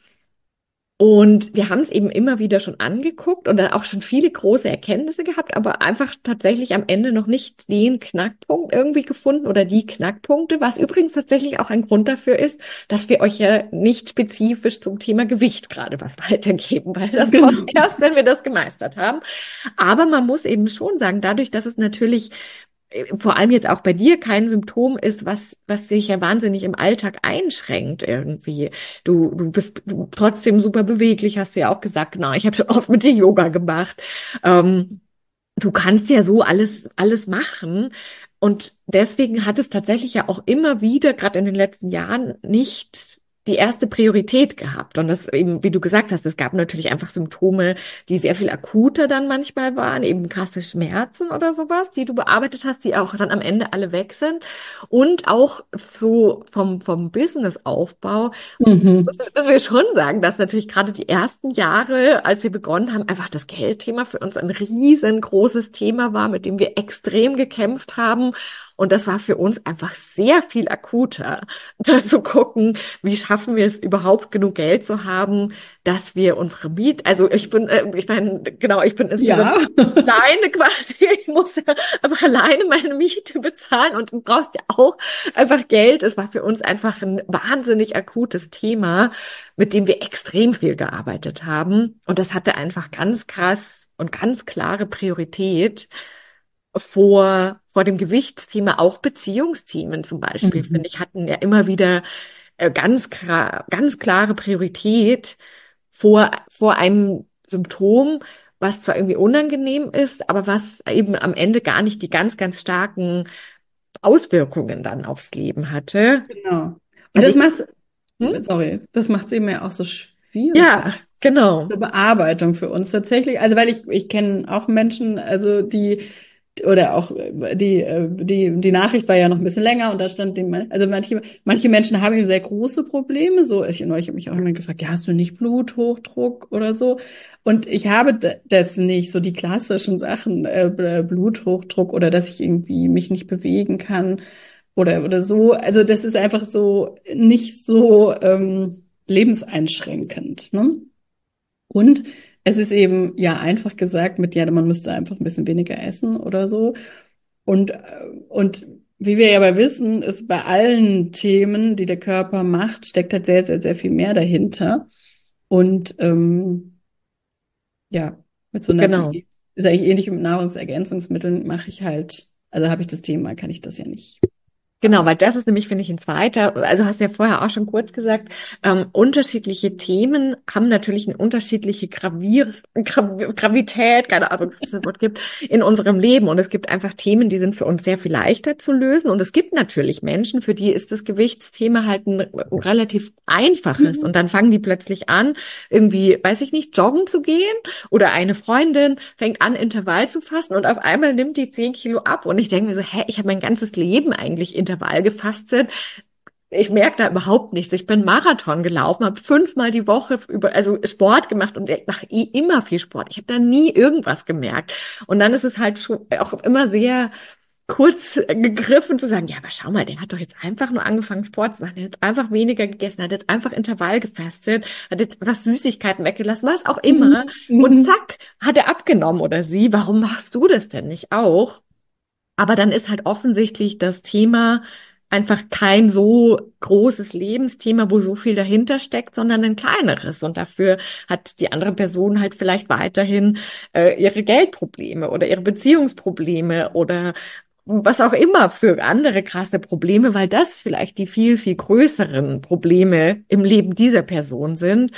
und wir haben es eben immer wieder schon angeguckt und dann auch schon viele große Erkenntnisse gehabt, aber einfach tatsächlich am Ende noch nicht den Knackpunkt irgendwie gefunden oder die Knackpunkte, was übrigens tatsächlich auch ein Grund dafür ist, dass wir euch ja nicht spezifisch zum Thema Gewicht gerade was weitergeben, weil das kommt Genau. erst, wenn wir das gemeistert haben. Aber man muss eben schon sagen, dadurch, dass es natürlich vor allem jetzt auch bei dir kein Symptom ist, was dich ja wahnsinnig im Alltag einschränkt irgendwie. Du bist trotzdem super beweglich, hast du ja auch gesagt. Genau, ich habe schon oft mit dir Yoga gemacht. Ähm, Du kannst ja so alles machen. Und deswegen hat es tatsächlich ja auch immer wieder, gerade in den letzten Jahren, nicht die erste Priorität gehabt. Und das eben, wie du gesagt hast, es gab natürlich einfach Symptome, die sehr viel akuter dann manchmal waren, eben krasse Schmerzen oder sowas, die du bearbeitet hast, die auch dann am Ende alle weg sind. Und auch so vom Businessaufbau Mhm. müssen wir schon sagen, dass natürlich gerade die ersten Jahre, als wir begonnen haben, einfach das Geldthema für uns ein riesengroßes Thema war, mit dem wir extrem gekämpft haben. Und das war für uns einfach sehr viel akuter, da zu gucken, wie schaffen wir es überhaupt genug Geld zu haben, dass wir unsere also ich meine, genau, ich bin insbesondere Ja, alleine quasi, ich muss ja einfach alleine meine Miete bezahlen und du brauchst ja auch einfach Geld. Es war für uns einfach ein wahnsinnig akutes Thema, mit dem wir extrem viel gearbeitet haben. Und das hatte einfach ganz krass und ganz klare Priorität vor dem Gewichtsthema. Auch Beziehungsthemen zum Beispiel, mhm. finde ich, hatten ja immer wieder ganz klare Priorität vor einem Symptom, was zwar irgendwie unangenehm ist, aber was eben am Ende gar nicht die ganz, ganz starken Auswirkungen dann aufs Leben hatte. Genau. Und Also ich, hm? das macht's eben ja auch so schwierig Ja, genau. zur Bearbeitung für uns tatsächlich. Also weil ich kenne auch Menschen, also oder auch die Nachricht war ja noch ein bisschen länger und da stand also manche Menschen haben eben sehr große Probleme. So, neulich habe mich auch jemand gefragt, ja, hast du nicht Bluthochdruck oder so? Und ich habe das nicht, so die klassischen Sachen, Bluthochdruck oder dass ich irgendwie mich nicht bewegen kann oder so. Also das ist einfach so nicht so lebenseinschränkend, ne? Und es ist eben ja einfach gesagt mit, ja, man müsste einfach ein bisschen weniger essen oder so. Und wie wir ja aber wissen, ist bei allen Themen, die der Körper macht, steckt halt sehr, sehr, sehr viel mehr dahinter. Und ja, mit so einer Genau. Diät ist eigentlich ähnlich mit Nahrungsergänzungsmitteln mache ich halt, also habe ich das Thema, kann ich das ja nicht Genau, bearbeiten. weil das ist nämlich, finde ich, ein zweiter, also hast du ja vorher auch schon kurz gesagt, unterschiedliche Themen haben natürlich eine unterschiedliche Gravität, keine Ahnung, ob es das Wort gibt, in unserem Leben. Und es gibt einfach Themen, die sind für uns sehr viel leichter zu lösen. Und es gibt natürlich Menschen, für die ist das Gewichtsthema halt ein relativ einfaches. Mhm. Und dann fangen die plötzlich an, irgendwie, weiß ich nicht, joggen zu gehen. Oder eine Freundin fängt an, Intervall zu fasten und auf einmal nimmt die 10 Kilo ab. Und ich denke mir so, hä, ich habe mein ganzes Leben eigentlich Intervall gefastet. Ich merke da überhaupt nichts. Ich bin Marathon gelaufen, habe 5-mal die Woche also Sport gemacht und ich mache immer viel Sport. Ich habe da nie irgendwas gemerkt. Und dann ist es halt schon auch immer sehr kurz gegriffen zu sagen, ja, aber schau mal, der hat doch jetzt einfach nur angefangen, Sport zu machen, der hat einfach weniger gegessen, hat jetzt einfach Intervall gefastet, hat jetzt was Süßigkeiten weggelassen, was auch immer. Mhm. Und Mhm. zack, hat er abgenommen oder sie. Warum machst du das denn nicht auch? Aber dann ist halt offensichtlich das Thema einfach kein so großes Lebensthema, wo so viel dahinter steckt, sondern ein kleineres. Und dafür hat die andere Person halt vielleicht weiterhin ihre Geldprobleme oder ihre Beziehungsprobleme oder was auch immer für andere krasse Probleme, weil das vielleicht die viel, viel größeren Probleme im Leben dieser Person sind.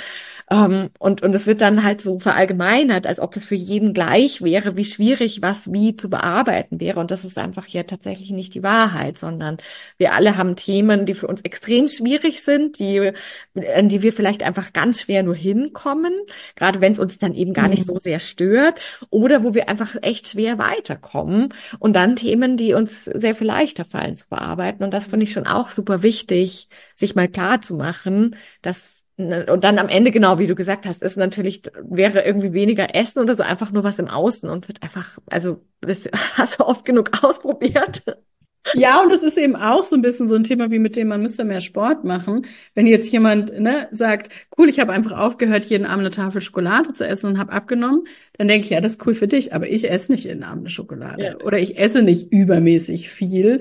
Und es wird dann halt so verallgemeinert, als ob es für jeden gleich wäre, wie schwierig was wie zu bearbeiten wäre. Und das ist einfach hier tatsächlich nicht die Wahrheit, sondern wir alle haben Themen, die für uns extrem schwierig sind, an die wir vielleicht einfach ganz schwer nur hinkommen, gerade wenn es uns dann eben gar nicht so Mhm. sehr stört, oder wo wir einfach echt schwer weiterkommen. Und dann Themen, die uns sehr viel leichter fallen zu bearbeiten. Und das finde ich schon auch super wichtig, sich mal klar zu machen, dass und dann am Ende, genau wie du gesagt hast, ist natürlich, wäre irgendwie weniger Essen oder so einfach nur was im Außen und wird einfach, also das hast du oft genug ausprobiert. Ja, und das ist eben auch so ein bisschen so ein Thema wie mit dem, man müsste mehr Sport machen. Wenn jetzt jemand, ne, sagt, cool, ich habe einfach aufgehört, jeden Abend eine Tafel Schokolade zu essen und habe abgenommen, dann denke ich, ja, das ist cool für dich, aber ich esse nicht jeden Abend eine Ja, Schokolade oder ich esse nicht übermäßig viel.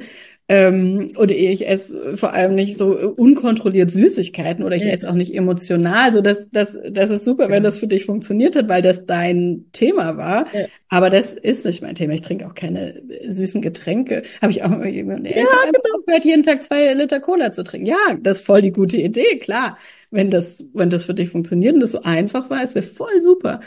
Oder ich esse vor allem nicht so unkontrolliert Süßigkeiten oder ich esse ja, auch nicht emotional. So, das ist super, wenn genau. das für dich funktioniert hat, weil das dein Thema war. Ja, Aber das ist nicht mein Thema. Ich trinke auch keine süßen Getränke. Habe ich auch immer jemanden, ja, ich habe einfach genau. aufgehört, jeden Tag 2 Liter Cola zu trinken. Ja, das ist voll die gute Idee, klar. Wenn das für dich funktioniert und das so einfach war, ist ja voll super.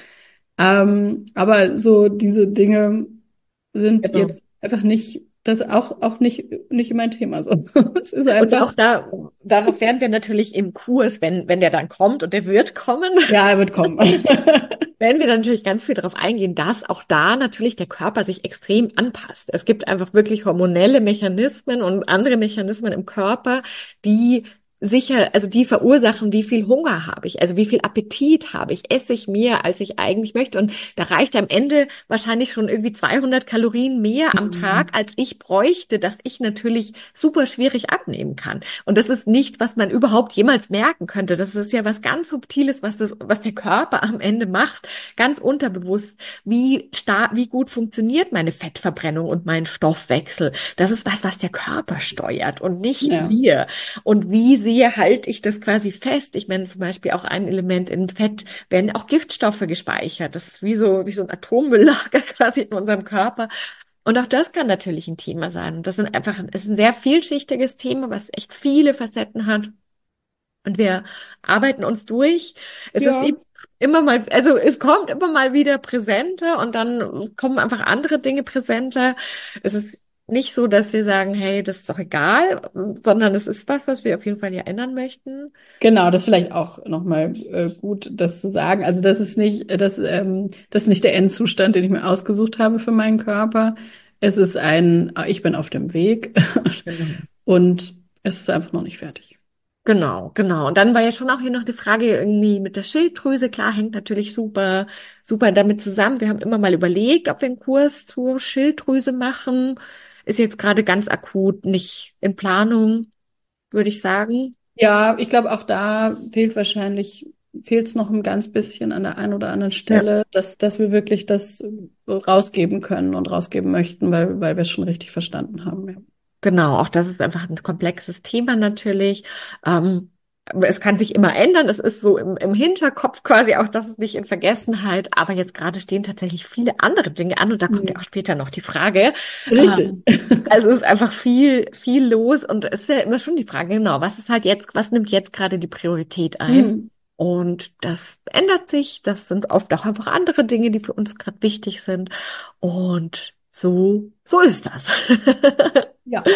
Aber so diese Dinge sind Genau. jetzt einfach nicht, das auch nicht mein Thema. So. Es ist Und einfach, auch darauf werden wir natürlich im Kurs, wenn der dann kommt und der wird kommen, ja, er wird kommen. werden wir dann natürlich ganz viel darauf eingehen, dass auch da natürlich der Körper sich extrem anpasst. Es gibt einfach wirklich hormonelle Mechanismen und andere Mechanismen im Körper, die sicher, also die verursachen, wie viel Hunger habe ich, also wie viel Appetit habe ich, esse ich mehr, als ich eigentlich möchte. Und da reicht am Ende wahrscheinlich schon irgendwie 200 Kalorien mehr am Tag, als ich bräuchte, dass ich natürlich super schwierig abnehmen kann. Und das ist nichts, was man überhaupt jemals merken könnte. Das ist ja was ganz Subtiles, was der Körper am Ende macht, ganz unterbewusst. Wie gut funktioniert meine Fettverbrennung und mein Stoffwechsel? Das ist was der Körper steuert und nicht Ja. wir. Und wie sehr halte ich das quasi fest? Ich meine, zum Beispiel auch ein Element in Fett werden auch Giftstoffe gespeichert. Das ist wie so ein Atommülllager quasi in unserem Körper. Und auch das kann natürlich ein Thema sein. Und es ist ein sehr vielschichtiges Thema, was echt viele Facetten hat. Und wir arbeiten uns durch. Es ist Ja. eben immer mal, also es kommt immer mal wieder präsenter und dann kommen einfach andere Dinge präsenter. Es ist nicht so, dass wir sagen, hey, das ist doch egal, sondern es ist was wir auf jeden Fall hier ändern möchten. Genau, das ist vielleicht auch nochmal gut, das zu sagen. Also das ist nicht der Endzustand, den ich mir ausgesucht habe für meinen Körper. Ich bin auf dem Weg Genau. und es ist einfach noch nicht fertig. Genau, genau. Und dann war ja schon auch hier noch eine Frage irgendwie mit der Schilddrüse. Klar, hängt natürlich super, super damit zusammen. Wir haben immer mal überlegt, ob wir einen Kurs zur Schilddrüse machen. Ist jetzt gerade ganz akut nicht in Planung, würde ich sagen. Ja, ich glaube, auch da fehlt es noch ein ganz bisschen an der einen oder anderen Ja. Stelle, dass wir wirklich das rausgeben können und rausgeben möchten, weil wir es schon richtig verstanden haben. Ja. Genau, auch das ist einfach ein komplexes Thema natürlich. Aber es kann sich immer ändern. Es ist so im Hinterkopf quasi auch, dass es nicht in Vergessenheit. Aber jetzt gerade stehen tatsächlich viele andere Dinge an und da kommt ja auch Mhm. später noch die Frage. Richtig. Also es ist einfach viel, viel los und es ist ja immer schon die Frage, genau, was ist halt jetzt, was nimmt jetzt gerade die Priorität ein? Mhm. Und das ändert sich. Das sind oft auch einfach andere Dinge, die für uns gerade wichtig sind. Und so ist das. Ja.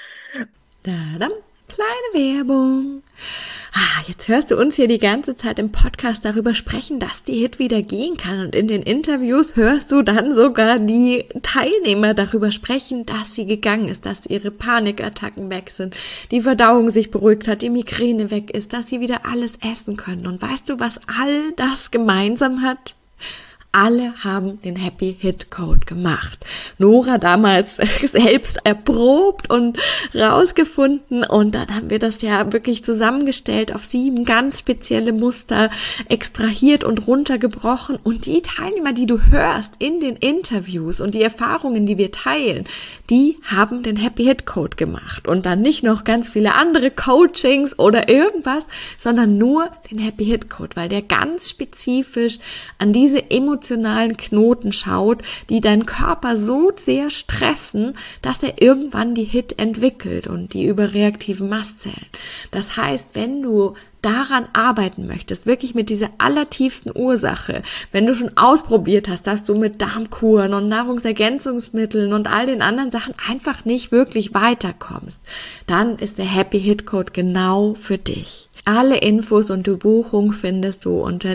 Tadam, kleine Werbung. Jetzt hörst du uns hier die ganze Zeit im Podcast darüber sprechen, dass die Hit wieder gehen kann. Und in den Interviews hörst du dann sogar die Teilnehmer darüber sprechen, dass sie gegangen ist, dass ihre Panikattacken weg sind, die Verdauung sich beruhigt hat, die Migräne weg ist, dass sie wieder alles essen können. Und weißt du, was all das gemeinsam hat? Alle haben den Happy Hit Code gemacht. Nora damals selbst erprobt und rausgefunden und dann haben wir das ja wirklich zusammengestellt auf 7 ganz spezielle Muster, extrahiert und runtergebrochen und die Teilnehmer, die du hörst in den Interviews und die Erfahrungen, die wir teilen, die haben den Happy Hit Code gemacht und dann nicht noch ganz viele andere Coachings oder irgendwas, sondern nur den Happy Hit Code, weil der ganz spezifisch an diese emotionalen Knoten schaut, die deinen Körper so sehr stressen, dass er irgendwann die Hit entwickelt und die überreaktiven Mastzellen. Das heißt, wenn du daran arbeiten möchtest, wirklich mit dieser allertiefsten Ursache, wenn du schon ausprobiert hast, dass du mit Darmkuren und Nahrungsergänzungsmitteln und all den anderen Sachen einfach nicht wirklich weiterkommst, dann ist der Happy Hit Code genau für dich. Alle Infos und die Buchung findest du unter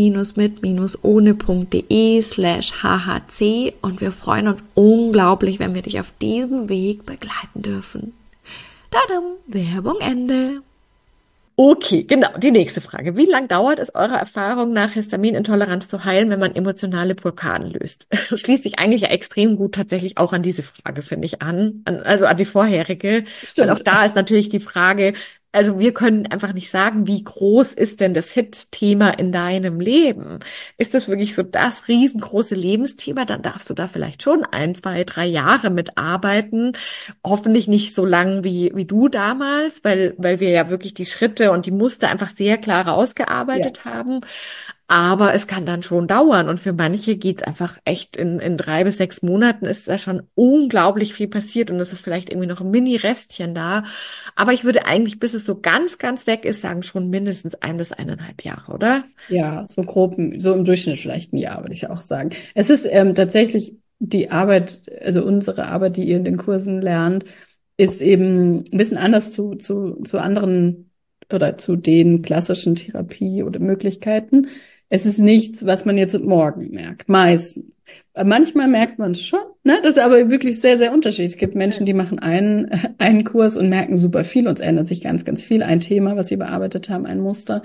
leben-mit-ohne.de/hhc und wir freuen uns unglaublich, wenn wir dich auf diesem Weg begleiten dürfen. Tadam, Werbung Ende. Okay, genau, die nächste Frage. Wie lang dauert es eurer Erfahrung nach, Histaminintoleranz zu heilen, wenn man emotionale Blockaden löst? Schließt sich eigentlich ja extrem gut tatsächlich auch an diese Frage, finde ich, also an die vorherige, weil auch Stimmt. da ist natürlich die Frage, also wir können einfach nicht sagen, wie groß ist denn das Hit-Thema in deinem Leben? Ist das wirklich so das riesengroße Lebensthema? Dann darfst du da vielleicht schon 1, 2, 3 Jahre mitarbeiten. Hoffentlich nicht so lang wie du damals, weil wir ja wirklich die Schritte und die Muster einfach sehr klar Ja. rausgearbeitet haben. Aber es kann dann schon dauern. Und für manche geht's einfach echt in 3 bis 6 Monaten ist da schon unglaublich viel passiert und es ist vielleicht irgendwie noch ein Mini-Restchen da. Aber ich würde eigentlich, bis es so ganz, ganz weg ist, sagen schon mindestens 1 bis 1,5 Jahre, oder? Ja, so grob, so im Durchschnitt vielleicht ein Jahr, würde ich auch sagen. Es ist tatsächlich die Arbeit, also unsere Arbeit, die ihr in den Kursen lernt, ist eben ein bisschen anders zu anderen oder zu den klassischen Therapie- oder Möglichkeiten. Es ist nichts, was man jetzt morgen merkt, meistens. Manchmal merkt man es schon, ne? Das ist aber wirklich sehr, sehr unterschiedlich. Es gibt Menschen, die machen einen Kurs und merken super viel und es ändert sich ganz, ganz viel. Ein Thema, was sie bearbeitet haben, ein Muster.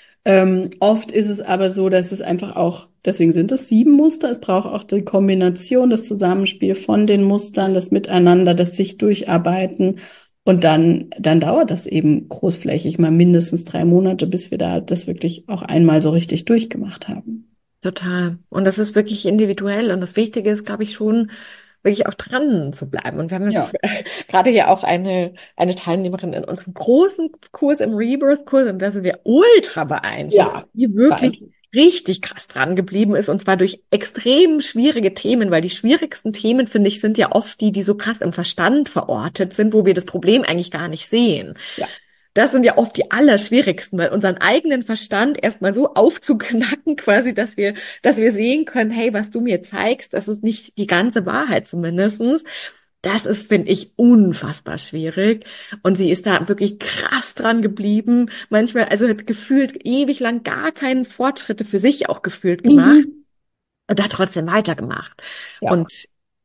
Oft ist es aber so, dass es einfach auch, deswegen sind es 7 Muster, es braucht auch die Kombination, das Zusammenspiel von den Mustern, das Miteinander, das sich durcharbeiten und dann dauert das eben großflächig mal mindestens 3 Monate, bis wir da das wirklich auch einmal so richtig durchgemacht haben. Total. Und das ist wirklich individuell. Und das Wichtige ist, glaube ich, schon, wirklich auch dran zu bleiben. Und wir haben Ja, jetzt gerade ja auch eine Teilnehmerin in unserem großen Kurs im Rebirth-Kurs und da sind wir ultra beeindruckt, ja, die wirklich beeindruckend. richtig krass dran geblieben ist und zwar durch extrem schwierige Themen, weil die schwierigsten Themen, finde ich, sind ja oft die, die so krass im Verstand verortet sind, wo wir das Problem eigentlich gar nicht sehen. Ja. Das sind ja oft die allerschwierigsten, weil unseren eigenen Verstand erstmal so aufzuknacken, quasi, dass wir sehen können, hey, was du mir zeigst, das ist nicht die ganze Wahrheit zumindestens. Das ist, finde ich, unfassbar schwierig. Und sie ist da wirklich krass dran geblieben. Manchmal, also hat gefühlt ewig lang gar keinen Fortschritte für sich auch gefühlt gemacht Mhm. und hat trotzdem weitergemacht. Ja. Und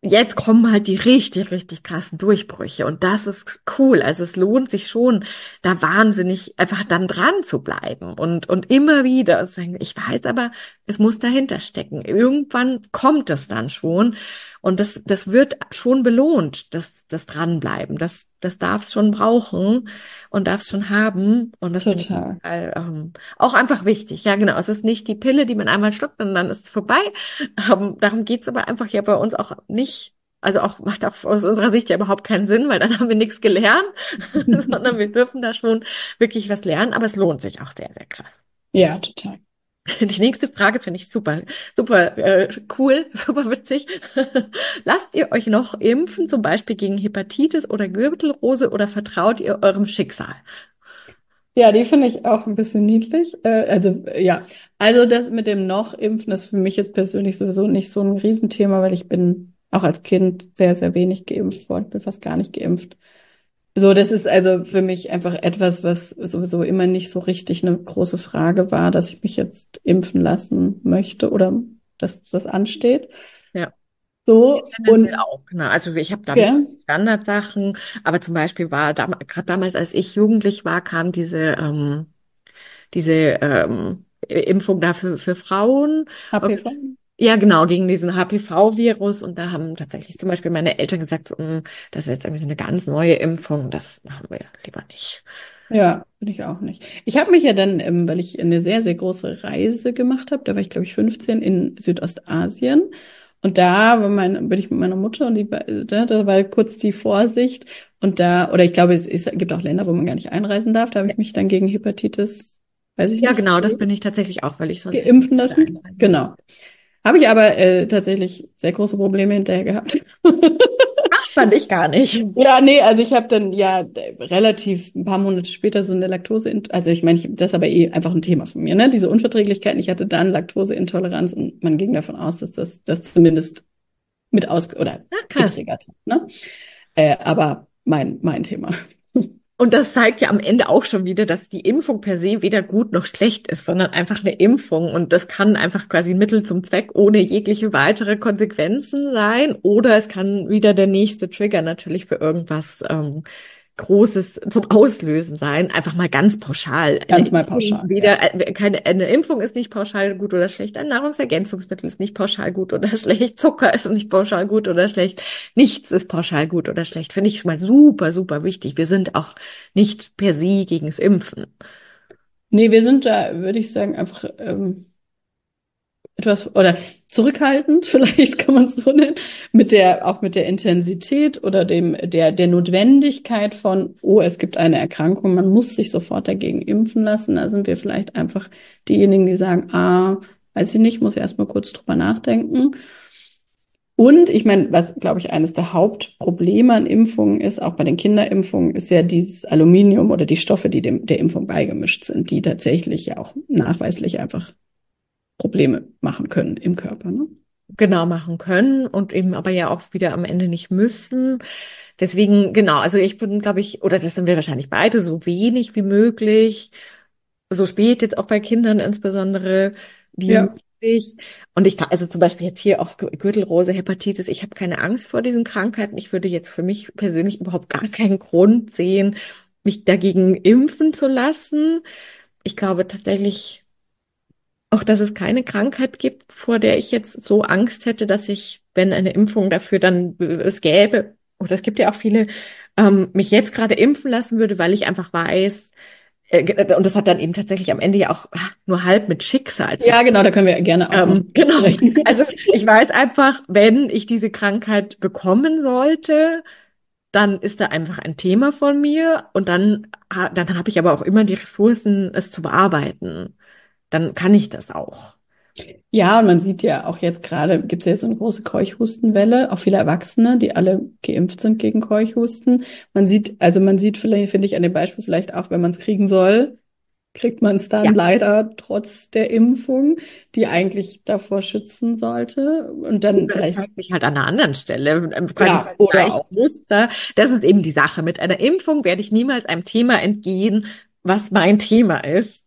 jetzt kommen halt die richtig, richtig krassen Durchbrüche und das ist cool. Also es lohnt sich schon, da wahnsinnig einfach dann dran zu bleiben und immer wieder zu sagen, ich weiß aber, es muss dahinter stecken. Irgendwann kommt es dann schon und das wird schon belohnt, das Dranbleiben. Das darf es schon brauchen und darf es schon haben und das finde ich Total. auch einfach wichtig. Ja, genau. Es ist nicht die Pille, die man einmal schluckt und dann ist es vorbei. Darum geht's aber einfach ja bei uns auch nicht. Also auch macht auch aus unserer Sicht ja überhaupt keinen Sinn, weil dann haben wir nichts gelernt, sondern wir dürfen da schon wirklich was lernen, aber es lohnt sich auch sehr, sehr krass. Ja, total. Die nächste Frage finde ich super, super cool, super witzig. Lasst ihr euch noch impfen, zum Beispiel gegen Hepatitis oder Gürtelrose, oder vertraut ihr eurem Schicksal? Ja, die finde ich auch ein bisschen niedlich. Ja, also das mit dem noch Impfen ist für mich jetzt persönlich sowieso nicht so ein Riesenthema, weil ich bin auch als Kind sehr, sehr wenig geimpft worden, bin fast gar nicht geimpft. So, das ist also für mich einfach etwas, was sowieso immer nicht so richtig eine große Frage war, dass ich mich jetzt impfen lassen möchte oder dass das ansteht. Ja. So, Tendenziell und auch, genau. Also ich habe, da habe ich ja, Standardsachen, aber zum Beispiel war gerade damals, als ich jugendlich war, kam diese Impfung da für Frauen. Und, HPV. ja, genau, gegen diesen HPV-Virus. Und da haben tatsächlich zum Beispiel meine Eltern gesagt, das ist jetzt irgendwie so eine ganz neue Impfung, das machen wir lieber nicht. Ja, bin ich auch nicht. Ich habe mich ja dann, weil ich eine sehr, sehr große Reise gemacht habe, da war ich, glaube ich, 15 in Südostasien. Und da bin ich mit meiner Mutter und da war kurz die Vorsicht. Und oder ich glaube, es gibt auch Länder, wo man gar nicht einreisen darf. Da habe ich mich dann gegen Hepatitis, weiß ich Ja, nicht, genau, das bin ich tatsächlich auch, weil ich sonst ja geimpfen nicht lassen. einreisen darf. Genau. Habe ich aber tatsächlich sehr große Probleme hinterher gehabt. Ach, stand ich gar nicht. Ja, nee, also ich habe dann ja relativ ein paar Monate später so eine also ich meine, das ist aber eh einfach ein Thema von mir, ne? Diese Unverträglichkeiten, ich hatte dann Laktoseintoleranz und man ging davon aus, dass das zumindest mit oder Na, krass. getriggert hat, ne? Aber mein Thema. Und das zeigt ja am Ende auch schon wieder, dass die Impfung per se weder gut noch schlecht ist, sondern einfach eine Impfung. Und das kann einfach quasi Mittel zum Zweck ohne jegliche weitere Konsequenzen sein. Oder es kann wieder der nächste Trigger natürlich für irgendwas Großes zum Auslösen sein. Einfach mal ganz pauschal. Ganz mal pauschal, ja. Eine Impfung ist nicht pauschal gut oder schlecht. Ein Nahrungsergänzungsmittel ist nicht pauschal gut oder schlecht. Zucker ist nicht pauschal gut oder schlecht. Nichts ist pauschal gut oder schlecht. Finde ich schon mal super, super wichtig. Wir sind auch nicht per se gegens Impfen. Nee, wir sind da, würde ich sagen, einfach etwas oder zurückhaltend, vielleicht kann man es so nennen, auch mit der Intensität oder der Notwendigkeit von, oh, es gibt eine Erkrankung, man muss sich sofort dagegen impfen lassen. Da sind wir vielleicht einfach diejenigen, die sagen, weiß ich nicht, muss ich erst mal kurz drüber nachdenken. Und ich meine, was, glaube ich, eines der Hauptprobleme an Impfungen ist, auch bei den Kinderimpfungen, ist ja dieses Aluminium oder die Stoffe, die der Impfung beigemischt sind, die tatsächlich ja auch nachweislich einfach Probleme machen können im Körper, ne? Genau machen können und eben aber ja auch wieder am Ende nicht müssen. Deswegen, genau, also ich bin, glaube ich, oder das sind wir wahrscheinlich beide, so wenig wie möglich, so spät jetzt auch bei Kindern insbesondere, wie Ja. möglich. Und ich kann, also zum Beispiel jetzt hier auch Gürtelrose, Hepatitis, ich habe keine Angst vor diesen Krankheiten. Ich würde jetzt für mich persönlich überhaupt gar keinen Grund sehen, mich dagegen impfen zu lassen. Ich glaube tatsächlich auch, dass es keine Krankheit gibt, vor der ich jetzt so Angst hätte, dass ich, wenn eine Impfung dafür dann es gäbe, oder es gibt ja auch viele, mich jetzt gerade impfen lassen würde, weil ich einfach weiß, und das hat dann eben tatsächlich am Ende ja auch nur halb mit Schicksal zu Ja, genau, da können wir gerne auch noch Genau. sprechen. Also ich weiß einfach, wenn ich diese Krankheit bekommen sollte, dann ist da einfach ein Thema von mir und dann habe ich aber auch immer die Ressourcen, es zu bearbeiten. Dann kann ich das auch. Ja, und man sieht ja auch jetzt gerade, gibt es ja so eine große Keuchhustenwelle, auch viele Erwachsene, die alle geimpft sind gegen Keuchhusten. Man sieht vielleicht, finde ich, an dem Beispiel vielleicht auch, wenn man es kriegen soll, kriegt man es dann Ja. leider trotz der Impfung, die eigentlich davor schützen sollte. Und dann Oder es vielleicht, zeigt sich halt an einer anderen Stelle, quasi ja, beim oder gleichen auch. Muster. Das ist eben die Sache. Mit einer Impfung werde ich niemals einem Thema entgehen, was mein Thema ist.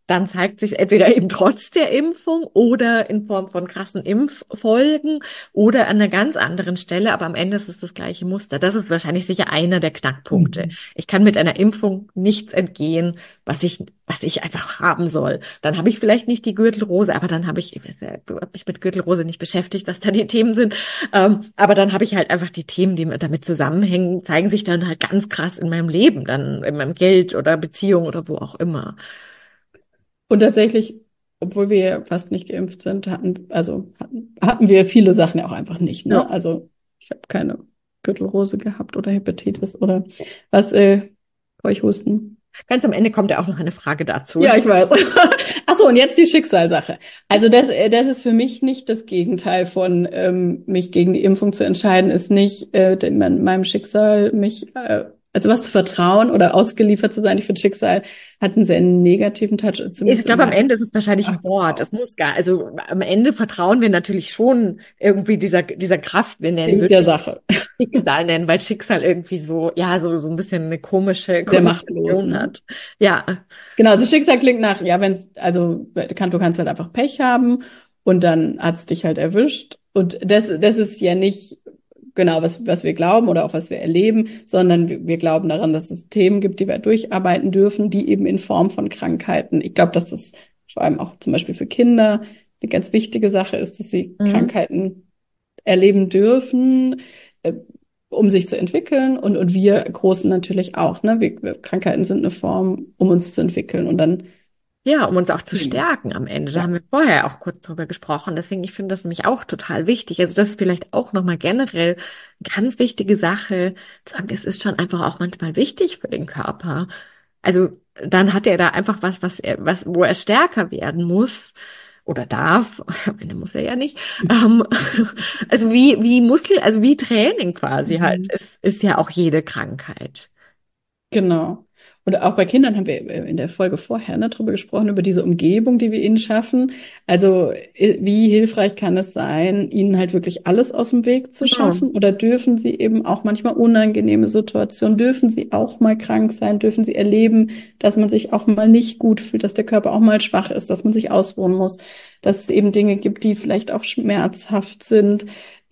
dann zeigt sich entweder eben trotz der Impfung oder in Form von krassen Impffolgen oder an einer ganz anderen Stelle, aber am Ende ist es das gleiche Muster. Das ist wahrscheinlich sicher einer der Knackpunkte. Mhm. Ich kann mit einer Impfung nichts entgehen, was ich einfach haben soll. Dann habe ich vielleicht nicht die Gürtelrose, aber dann habe ich, du hast mich mit Gürtelrose nicht beschäftigt, was da die Themen sind, aber dann habe ich halt einfach die Themen, die damit zusammenhängen, zeigen sich dann halt ganz krass in meinem Leben, dann in meinem Geld oder Beziehung oder wo auch immer. Und tatsächlich, obwohl wir fast nicht geimpft sind, hatten wir viele Sachen ja auch einfach nicht, ne? Ja. Also ich habe keine Gürtelrose gehabt oder Hepatitis oder was, Keuchhusten. Ganz am Ende kommt ja auch noch eine Frage dazu. Ja, ich weiß. Ach so, und jetzt die Schicksalsache. Also das ist für mich nicht das Gegenteil von mich gegen die Impfung zu entscheiden, ist nicht meinem Schicksal also was zu vertrauen oder ausgeliefert zu sein. Ich finde, Schicksal hat einen sehr negativen Touch. Ich Zumindest in glaube, am meinem Ende ist es wahrscheinlich ein Wort. Es muss gar, also am Ende vertrauen wir natürlich schon irgendwie dieser Kraft, wir nennen, Ding würde der ich Sache. Schicksal nennen, weil Schicksal irgendwie so, ja, so ein bisschen eine komische Sehr machtlos, Konnotation ne? hat. Ja, Genau, also Schicksal klingt nach, ja, du kannst halt einfach Pech haben und dann hat's dich halt erwischt. Und das ist ja nicht genau, was wir glauben oder auch was wir erleben, sondern wir glauben daran, dass es Themen gibt, die wir durcharbeiten dürfen, die eben in Form von Krankheiten. Ich glaube, dass das vor allem auch zum Beispiel für Kinder eine ganz wichtige Sache ist, dass sie mhm. Krankheiten erleben dürfen, äh, um sich zu entwickeln und wir Großen natürlich auch, ne? Krankheiten sind eine Form, um uns zu entwickeln und dann, Ja, um uns auch zu hm, stärken am Ende. Da ja. haben wir vorher auch kurz drüber gesprochen. Deswegen, ich finde das nämlich auch total wichtig. Also das ist vielleicht auch nochmal generell eine ganz wichtige Sache, zu sagen, es ist schon einfach auch manchmal wichtig für den Körper. Also dann hat er da einfach wo er stärker werden muss oder darf. Am Ende muss er ja nicht. Ähm, also also wie Training quasi halt, Mhm. ist ja auch jede Krankheit. Genau. Und auch bei Kindern haben wir in der Folge vorher, ne, drüber gesprochen, über diese Umgebung, die wir ihnen schaffen. Also, wie hilfreich kann es sein, ihnen halt wirklich alles aus dem Weg zu Genau. schaffen? Oder dürfen sie eben auch manchmal unangenehme Situationen, dürfen sie auch mal krank sein, dürfen sie erleben, dass man sich auch mal nicht gut fühlt, dass der Körper auch mal schwach ist, dass man sich ausruhen muss, dass es eben Dinge gibt, die vielleicht auch schmerzhaft sind.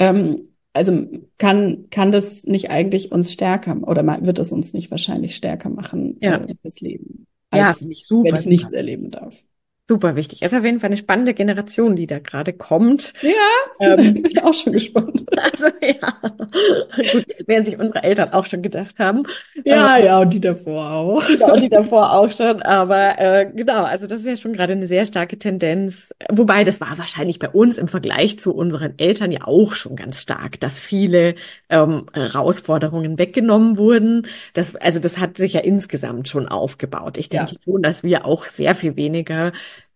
Also kann das nicht eigentlich uns stärker oder wird es uns nicht wahrscheinlich stärker machen, Ja, das Leben, ja, als finde ich wenn super, ich nichts super. erleben darf. Super wichtig. Es ist auf jeden Fall eine spannende Generation, die da gerade kommt. Ja, Ähm, bin auch schon gespannt. also ja, gut, werden sich unsere Eltern auch schon gedacht haben. Ähm, Ja, ja, und die davor auch. genau, und die davor auch schon. Aber genau, also das ist ja schon gerade eine sehr starke Tendenz. Wobei, das war wahrscheinlich bei uns im Vergleich zu unseren Eltern ja auch schon ganz stark, dass viele Herausforderungen weggenommen wurden. Also das hat sich ja insgesamt schon aufgebaut. Ich denke Ja. schon, dass wir auch sehr viel weniger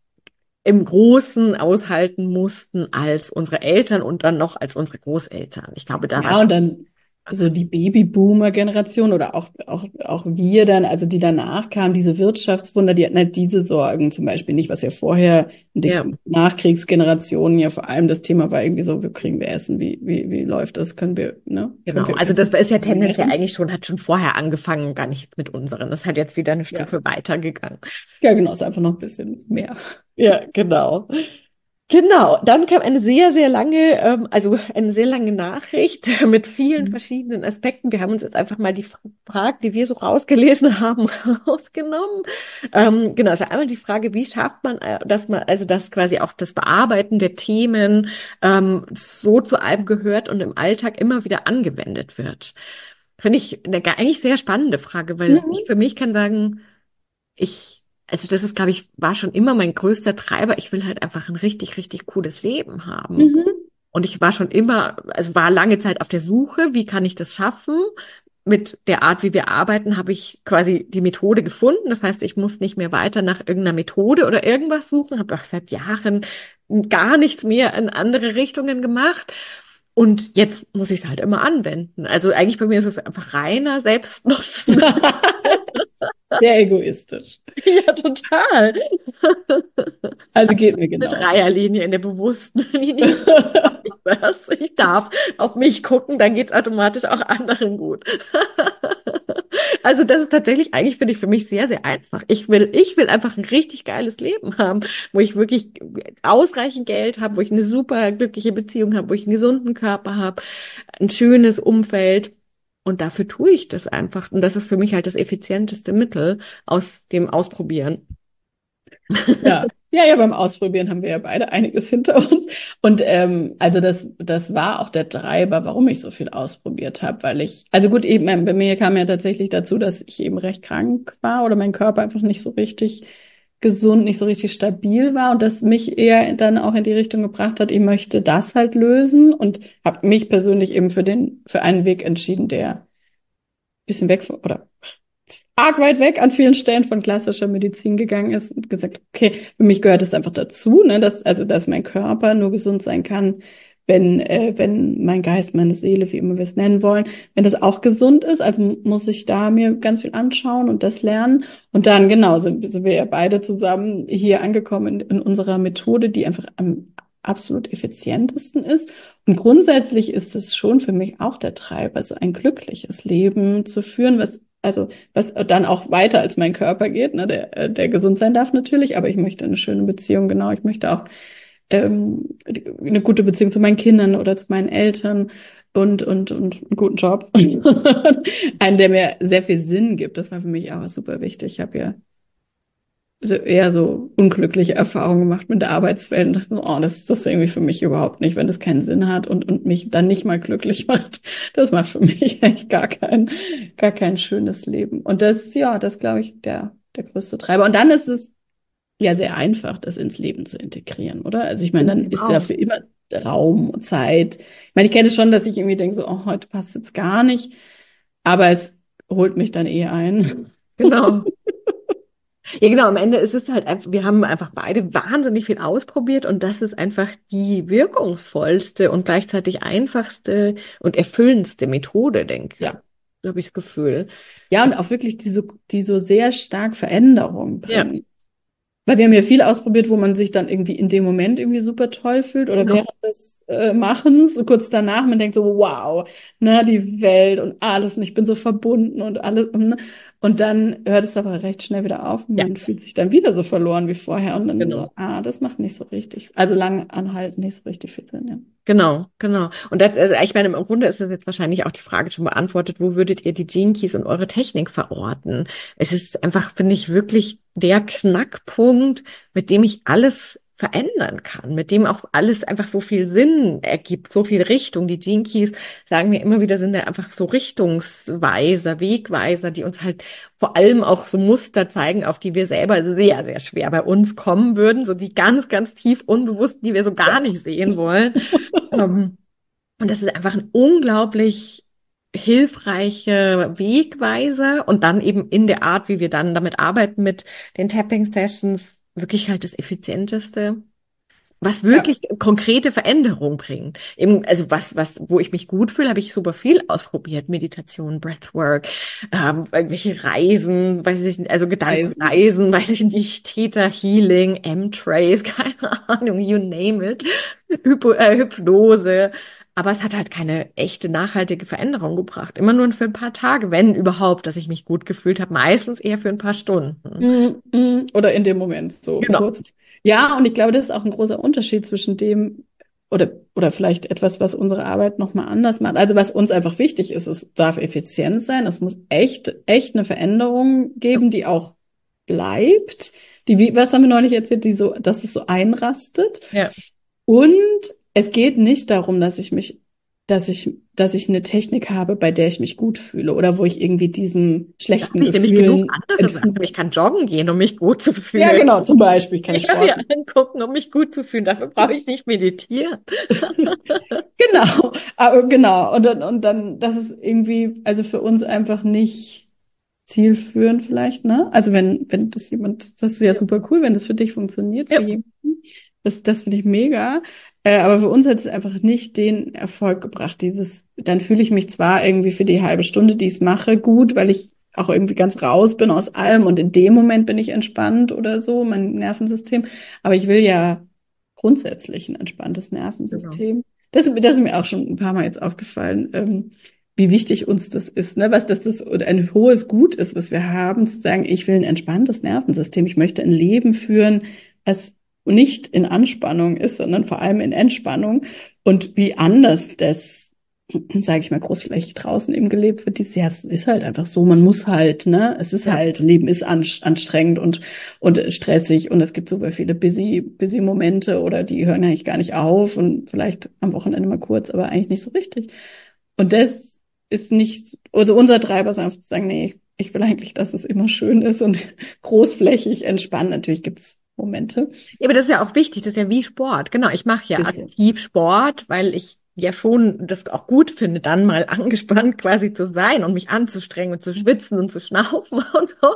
im Großen aushalten mussten als unsere Eltern und dann noch als unsere Großeltern. Ich glaube, da war Ja, und dann so die Babyboomer-Generation oder auch wir dann, also die danach kamen, diese Wirtschaftswunder, die hatten halt diese Sorgen zum Beispiel nicht, was ja vorher in ja, den Nachkriegsgenerationen ja vor allem das Thema war irgendwie so, wir kriegen wir Essen, wie läuft das, können wir, ne, genau. Also können das ist ja wir tendenziell messen? eigentlich schon, hat schon vorher angefangen, gar nicht mit unseren. Das hat jetzt wieder eine Ja, Stufe weitergegangen. ja, genau, ist einfach noch ein bisschen mehr. Ja, genau. Genau, dann kam eine sehr, sehr lange, also eine sehr lange Nachricht mit vielen Mhm. verschiedenen Aspekten. Wir haben uns jetzt einfach mal die Fragen, die wir so rausgelesen haben, rausgenommen. Genau, es war einmal die Frage, wie schafft man, also dass quasi auch das Bearbeiten der Themen so zu einem gehört und im Alltag immer wieder angewendet wird. Finde ich eigentlich sehr spannende Frage, weil ich Mhm. für mich kann sagen, also das ist, glaube ich, war schon immer mein größter Treiber. Ich will halt einfach ein richtig, richtig cooles Leben haben. Mhm. Und ich war schon immer, also war lange Zeit auf der Suche, wie kann ich das schaffen? Mit der Art, wie wir arbeiten, habe ich quasi die Methode gefunden. Das heißt, ich muss nicht mehr weiter nach irgendeiner Methode oder irgendwas suchen. Habe auch seit Jahren gar nichts mehr in andere Richtungen gemacht. Und jetzt muss ich es halt immer anwenden. Also eigentlich bei mir ist es einfach reiner Selbstnutzen. Sehr egoistisch. Ja, total. Also geht mir Eine genauso. Dreierlinie in der bewussten Linie. Ich das. Ich darf auf mich gucken, dann geht's automatisch auch anderen gut. Also das ist tatsächlich eigentlich, finde ich, für mich sehr, sehr einfach. Ich will einfach ein richtig geiles Leben haben, wo ich wirklich ausreichend Geld habe, wo ich eine super glückliche Beziehung habe, wo ich einen gesunden Körper habe, ein schönes Umfeld. Und dafür tue ich das einfach. Und das ist für mich halt das effizienteste Mittel aus dem Ausprobieren. Ja, ja, ja, beim Ausprobieren haben wir ja beide einiges hinter uns. Und also das war auch der Treiber, warum ich so viel ausprobiert habe, weil also gut, eben bei mir kam ja tatsächlich dazu, dass ich eben recht krank war oder mein Körper einfach nicht so richtig gesund, nicht so richtig stabil war und das mich eher dann auch in die Richtung gebracht hat, ich möchte das halt lösen und habe mich persönlich eben für einen Weg entschieden, der ein bisschen weg von, oder arg weit weg an vielen Stellen von klassischer Medizin gegangen ist und gesagt, okay, für mich gehört es einfach dazu, ne, dass mein Körper nur gesund sein kann, wenn mein Geist, meine Seele, wie immer wir es nennen wollen, wenn das auch gesund ist, also muss ich da mir ganz viel anschauen und das lernen. Und dann, genau, sind wir ja beide zusammen hier angekommen in unserer Methode, die einfach am absolut effizientesten ist. Und grundsätzlich ist es schon für mich auch der Treiber, so ein glückliches Leben zu führen, was dann auch weiter als mein Körper geht, ne, der gesund sein darf natürlich, aber ich möchte eine schöne Beziehung, genau, ich möchte auch eine gute Beziehung zu meinen Kindern oder zu meinen Eltern und einen guten Job. Einen, der mir sehr viel Sinn gibt. Das war für mich auch super wichtig. Ich habe ja eher so unglückliche Erfahrungen gemacht mit der Arbeitswelt und dachte so, oh, das ist das irgendwie für mich überhaupt nicht, wenn das keinen Sinn hat und mich dann nicht mal glücklich macht. Das macht für mich eigentlich gar kein schönes Leben. Und das, ja, das glaube ich, der größte Treiber. Und dann ist es ja sehr einfach, das ins Leben zu integrieren, oder? Also ich meine, Finde dann ich ist ja auch. für immer Raum und Zeit. Ich meine, ich kenne es schon, dass ich irgendwie denke, so, oh, heute passt jetzt gar nicht, aber es holt mich dann eh ein. Genau. Ja, genau, am Ende ist es halt einfach, wir haben einfach beide wahnsinnig viel ausprobiert und das ist einfach die wirkungsvollste und gleichzeitig einfachste und erfüllendste Methode, denke ich. Ja. So habe ich das Gefühl. Ja, und auch wirklich die so sehr stark Veränderung Ja, bringen. Weil wir haben ja viel ausprobiert, wo man sich dann irgendwie in dem Moment irgendwie super toll fühlt oder genau. während des Machens, so kurz danach, man denkt so, wow, ne, die Welt und alles und ich bin so verbunden und alles. Und dann hört es aber recht schnell wieder auf und Ja, man fühlt sich dann wieder so verloren wie vorher und dann so, genau. das macht nicht so richtig, also lang anhalten nicht so richtig viel Sinn, ja. Genau, genau. Und das, also ich meine, im Grunde ist das jetzt wahrscheinlich auch die Frage schon beantwortet, wo würdet ihr die Gene Keys und eure Technik verorten? Es ist einfach, finde ich, wirklich der Knackpunkt, mit dem ich alles verändern kann, mit dem auch alles einfach so viel Sinn ergibt, so viel Richtung. Die Gene Keys, sagen wir immer wieder, sind ja einfach so Richtungsweiser, Wegweiser, die uns halt vor allem auch so Muster zeigen, auf die wir selber sehr, sehr schwer bei uns kommen würden, so die ganz, ganz tief unbewussten, die wir so gar nicht sehen wollen. Und das ist einfach ein unglaublich hilfreicher Wegweiser und dann eben in der Art, wie wir dann damit arbeiten mit den Tapping Sessions, wirklich halt das Effizienteste, was Ja, wirklich konkrete Veränderung bringt. Eben, also wo ich mich gut fühle, habe ich super viel ausprobiert. Meditation, Breathwork, irgendwelche Reisen, weiß ich nicht, also Eisen. Gedankenreisen, weiß ich nicht, Theta Healing, M-Trace, keine Ahnung, you name it. Hypnose. Aber es hat halt keine echte nachhaltige Veränderung gebracht. Immer nur für ein paar Tage, wenn überhaupt, dass ich mich gut gefühlt habe. Meistens eher für ein paar Stunden. Oder in dem Moment so Genau. kurz. Ja, und ich glaube, das ist auch ein großer Unterschied zwischen dem oder vielleicht etwas, was unsere Arbeit nochmal anders macht. Also was uns einfach wichtig ist, es darf effizient sein, es muss echt eine Veränderung geben, die auch bleibt. Was haben wir neulich erzählt, dass es so einrastet. Ja. Und es geht nicht darum, dass ich eine Technik habe, bei der ich mich gut fühle oder wo ich irgendwie diesen Da schlechten habe ich nämlich genug Gefühlen andere Sachen. Ich kann joggen gehen, um mich gut zu Ja, fühlen. genau, zum Beispiel, ich kann Ich kann Sport. mir angucken, um mich gut zu fühlen. Dafür brauche ich nicht meditieren. Genau, aber genau. Und dann, das ist irgendwie, also für uns einfach nicht zielführend vielleicht, ne? Also wenn das ist ja Ja. super cool, wenn das für dich funktioniert, für Ja. jemanden. Das finde ich mega. Aber für uns hat es einfach nicht den Erfolg gebracht. Dann fühle ich mich zwar irgendwie für die halbe Stunde, die ich es mache, gut, weil ich auch irgendwie ganz raus bin aus allem und in dem Moment bin ich entspannt oder so, mein Nervensystem. Aber ich will ja grundsätzlich ein entspanntes Genau. Nervensystem. Das ist mir auch schon ein paar Mal jetzt aufgefallen, wie wichtig uns das ist, ne? Was das ein hohes Gut ist, was wir haben, zu sagen, ich will ein entspanntes Nervensystem, ich möchte ein Leben führen, was nicht in Anspannung ist, sondern vor allem in Entspannung. Und wie anders das, sage ich mal, großflächig draußen eben gelebt wird, dieses Jahr, es ist halt einfach so, man muss halt, ne? Es ist Ja. halt, Leben ist anstrengend und stressig und es gibt super viele busy Momente oder die hören eigentlich gar nicht auf und vielleicht am Wochenende mal kurz, aber eigentlich nicht so richtig. Und das ist nicht, also unser Treiber ist einfach zu sagen, nee, ich will eigentlich, dass es immer schön ist und großflächig entspannt. Natürlich gibt es Momente. Ja, aber das ist ja auch wichtig, das ist ja wie Sport. Genau, ich mache ja Bisschen. aktiv Sport, weil ich ja schon das auch gut finde, dann mal angespannt quasi zu sein und mich anzustrengen und zu schwitzen und zu schnaufen und so.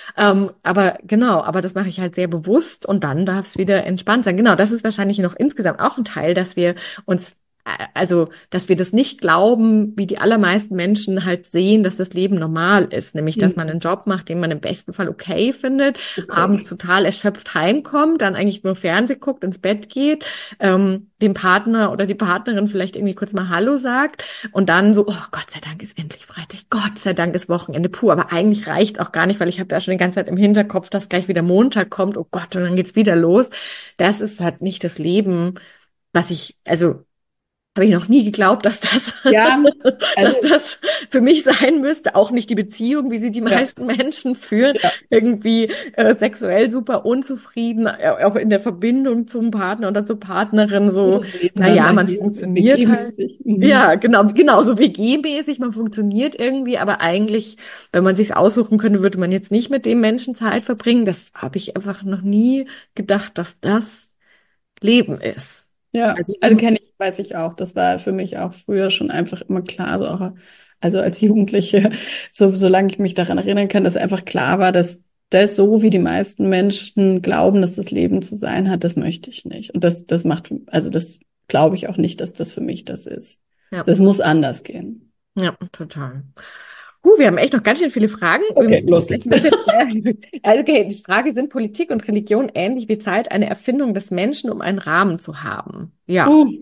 Aber genau, aber das mache ich halt sehr bewusst und dann darf es wieder entspannt sein. Genau, das ist wahrscheinlich noch insgesamt auch ein Teil, dass wir uns also, dass wir das nicht glauben, wie die allermeisten Menschen halt sehen, dass das Leben normal ist. Nämlich, dass man einen Job macht, den man im besten Fall okay findet, abends Okay. total erschöpft heimkommt, dann eigentlich nur Fernseh guckt, ins Bett geht, dem Partner oder die Partnerin vielleicht irgendwie kurz mal Hallo sagt und dann so, oh Gott sei Dank ist endlich Freitag, Gott sei Dank ist Wochenende, puh, aber eigentlich reicht's auch gar nicht, weil ich habe ja schon die ganze Zeit im Hinterkopf, dass gleich wieder Montag kommt, oh Gott, und dann geht's wieder los. Das ist halt nicht das Leben, was ich, also habe ich noch nie geglaubt, dass das, Ja, dass also, das für mich sein müsste. Auch nicht die Beziehung, wie sie die ja, meisten Menschen führen. ja. Irgendwie sexuell super unzufrieden, auch in der Verbindung zum Partner oder zur Partnerin So so. das Leben dann Naja, man dahin, so funktioniert halt. WG-mäßig. Ja, genau, so WG-mäßig, man funktioniert irgendwie, aber eigentlich, wenn man sich's aussuchen könnte, würde man jetzt nicht mit dem Menschen Zeit verbringen. Das habe ich einfach noch nie gedacht, dass das Leben ist. Ja, Also also für, kenne ich, weiß ich auch. Das war für mich auch früher schon einfach immer klar, so auch, also als Jugendliche, solange ich mich daran erinnern kann, dass einfach klar war, dass das so, wie die meisten Menschen glauben, dass das Leben zu sein hat, das möchte ich nicht. Und das macht, also das glaube ich auch nicht, dass das für mich das ist. ja. Das muss anders gehen. Ja, total. Wir haben echt noch ganz schön viele Fragen. Wir Okay, müssen los jetzt geht's. ein bisschen schnell. Also, okay, die Frage, sind Politik und Religion ähnlich wie Zeit eine Erfindung des Menschen, um einen Rahmen zu haben? Ja, Uh,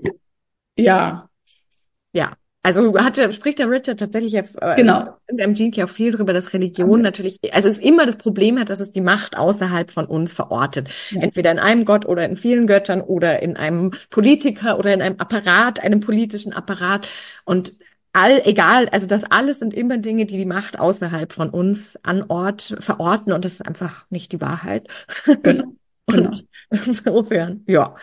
ja, ja. Also spricht der Richard tatsächlich ja, genau. in dem Gene Key auch viel drüber, dass Religion natürlich, also es immer das Problem hat, dass es die Macht außerhalb von uns verortet. Ja. Entweder in einem Gott oder in vielen Göttern oder in einem Politiker oder in einem Apparat, einem politischen Apparat. Und egal, also das alles sind immer Dinge, die die Macht außerhalb von uns an Ort verorten und das ist einfach nicht die Wahrheit. Genau, genau. Und insofern, ja,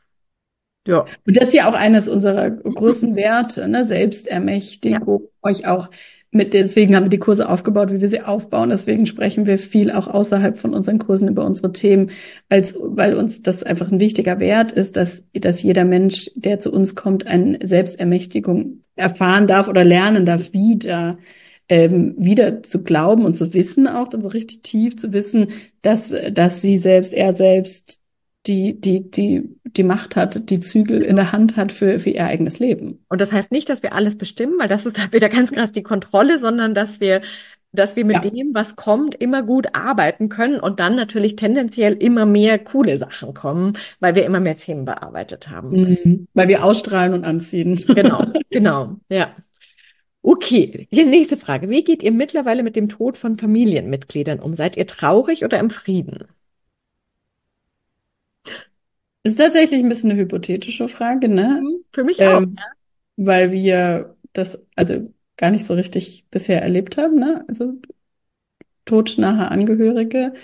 ja, Und das ist ja auch eines unserer großen Werte, ne? ja, Selbstermächtigung, euch auch deswegen haben wir die Kurse aufgebaut, wie wir sie aufbauen. Deswegen sprechen wir viel auch außerhalb von unseren Kursen über unsere Themen, weil uns das einfach ein wichtiger Wert ist, dass jeder Mensch, der zu uns kommt, eine Selbstermächtigung erfahren darf oder lernen darf, wieder zu glauben und zu wissen, auch dann so richtig tief zu wissen, dass er selbst die Macht hat, die Zügel in genau. der Hand hat für ihr eigenes Leben. Und das heißt nicht, dass wir alles bestimmen, weil das ist dann wieder ganz krass die Kontrolle, sondern dass wir mit Ja. dem, was kommt, immer gut arbeiten können und dann natürlich tendenziell immer mehr coole Sachen kommen, weil wir immer mehr Themen bearbeitet haben. Mhm. Weil wir ausstrahlen und anziehen. Genau, ja. Okay, die nächste Frage. Wie geht ihr mittlerweile mit dem Tod von Familienmitgliedern um? Seid ihr traurig oder im Frieden? Ist tatsächlich ein bisschen eine hypothetische Frage, ne? Für mich auch. Ähm, weil wir das also gar nicht so richtig bisher erlebt haben, ne? Also todnahe Angehörige.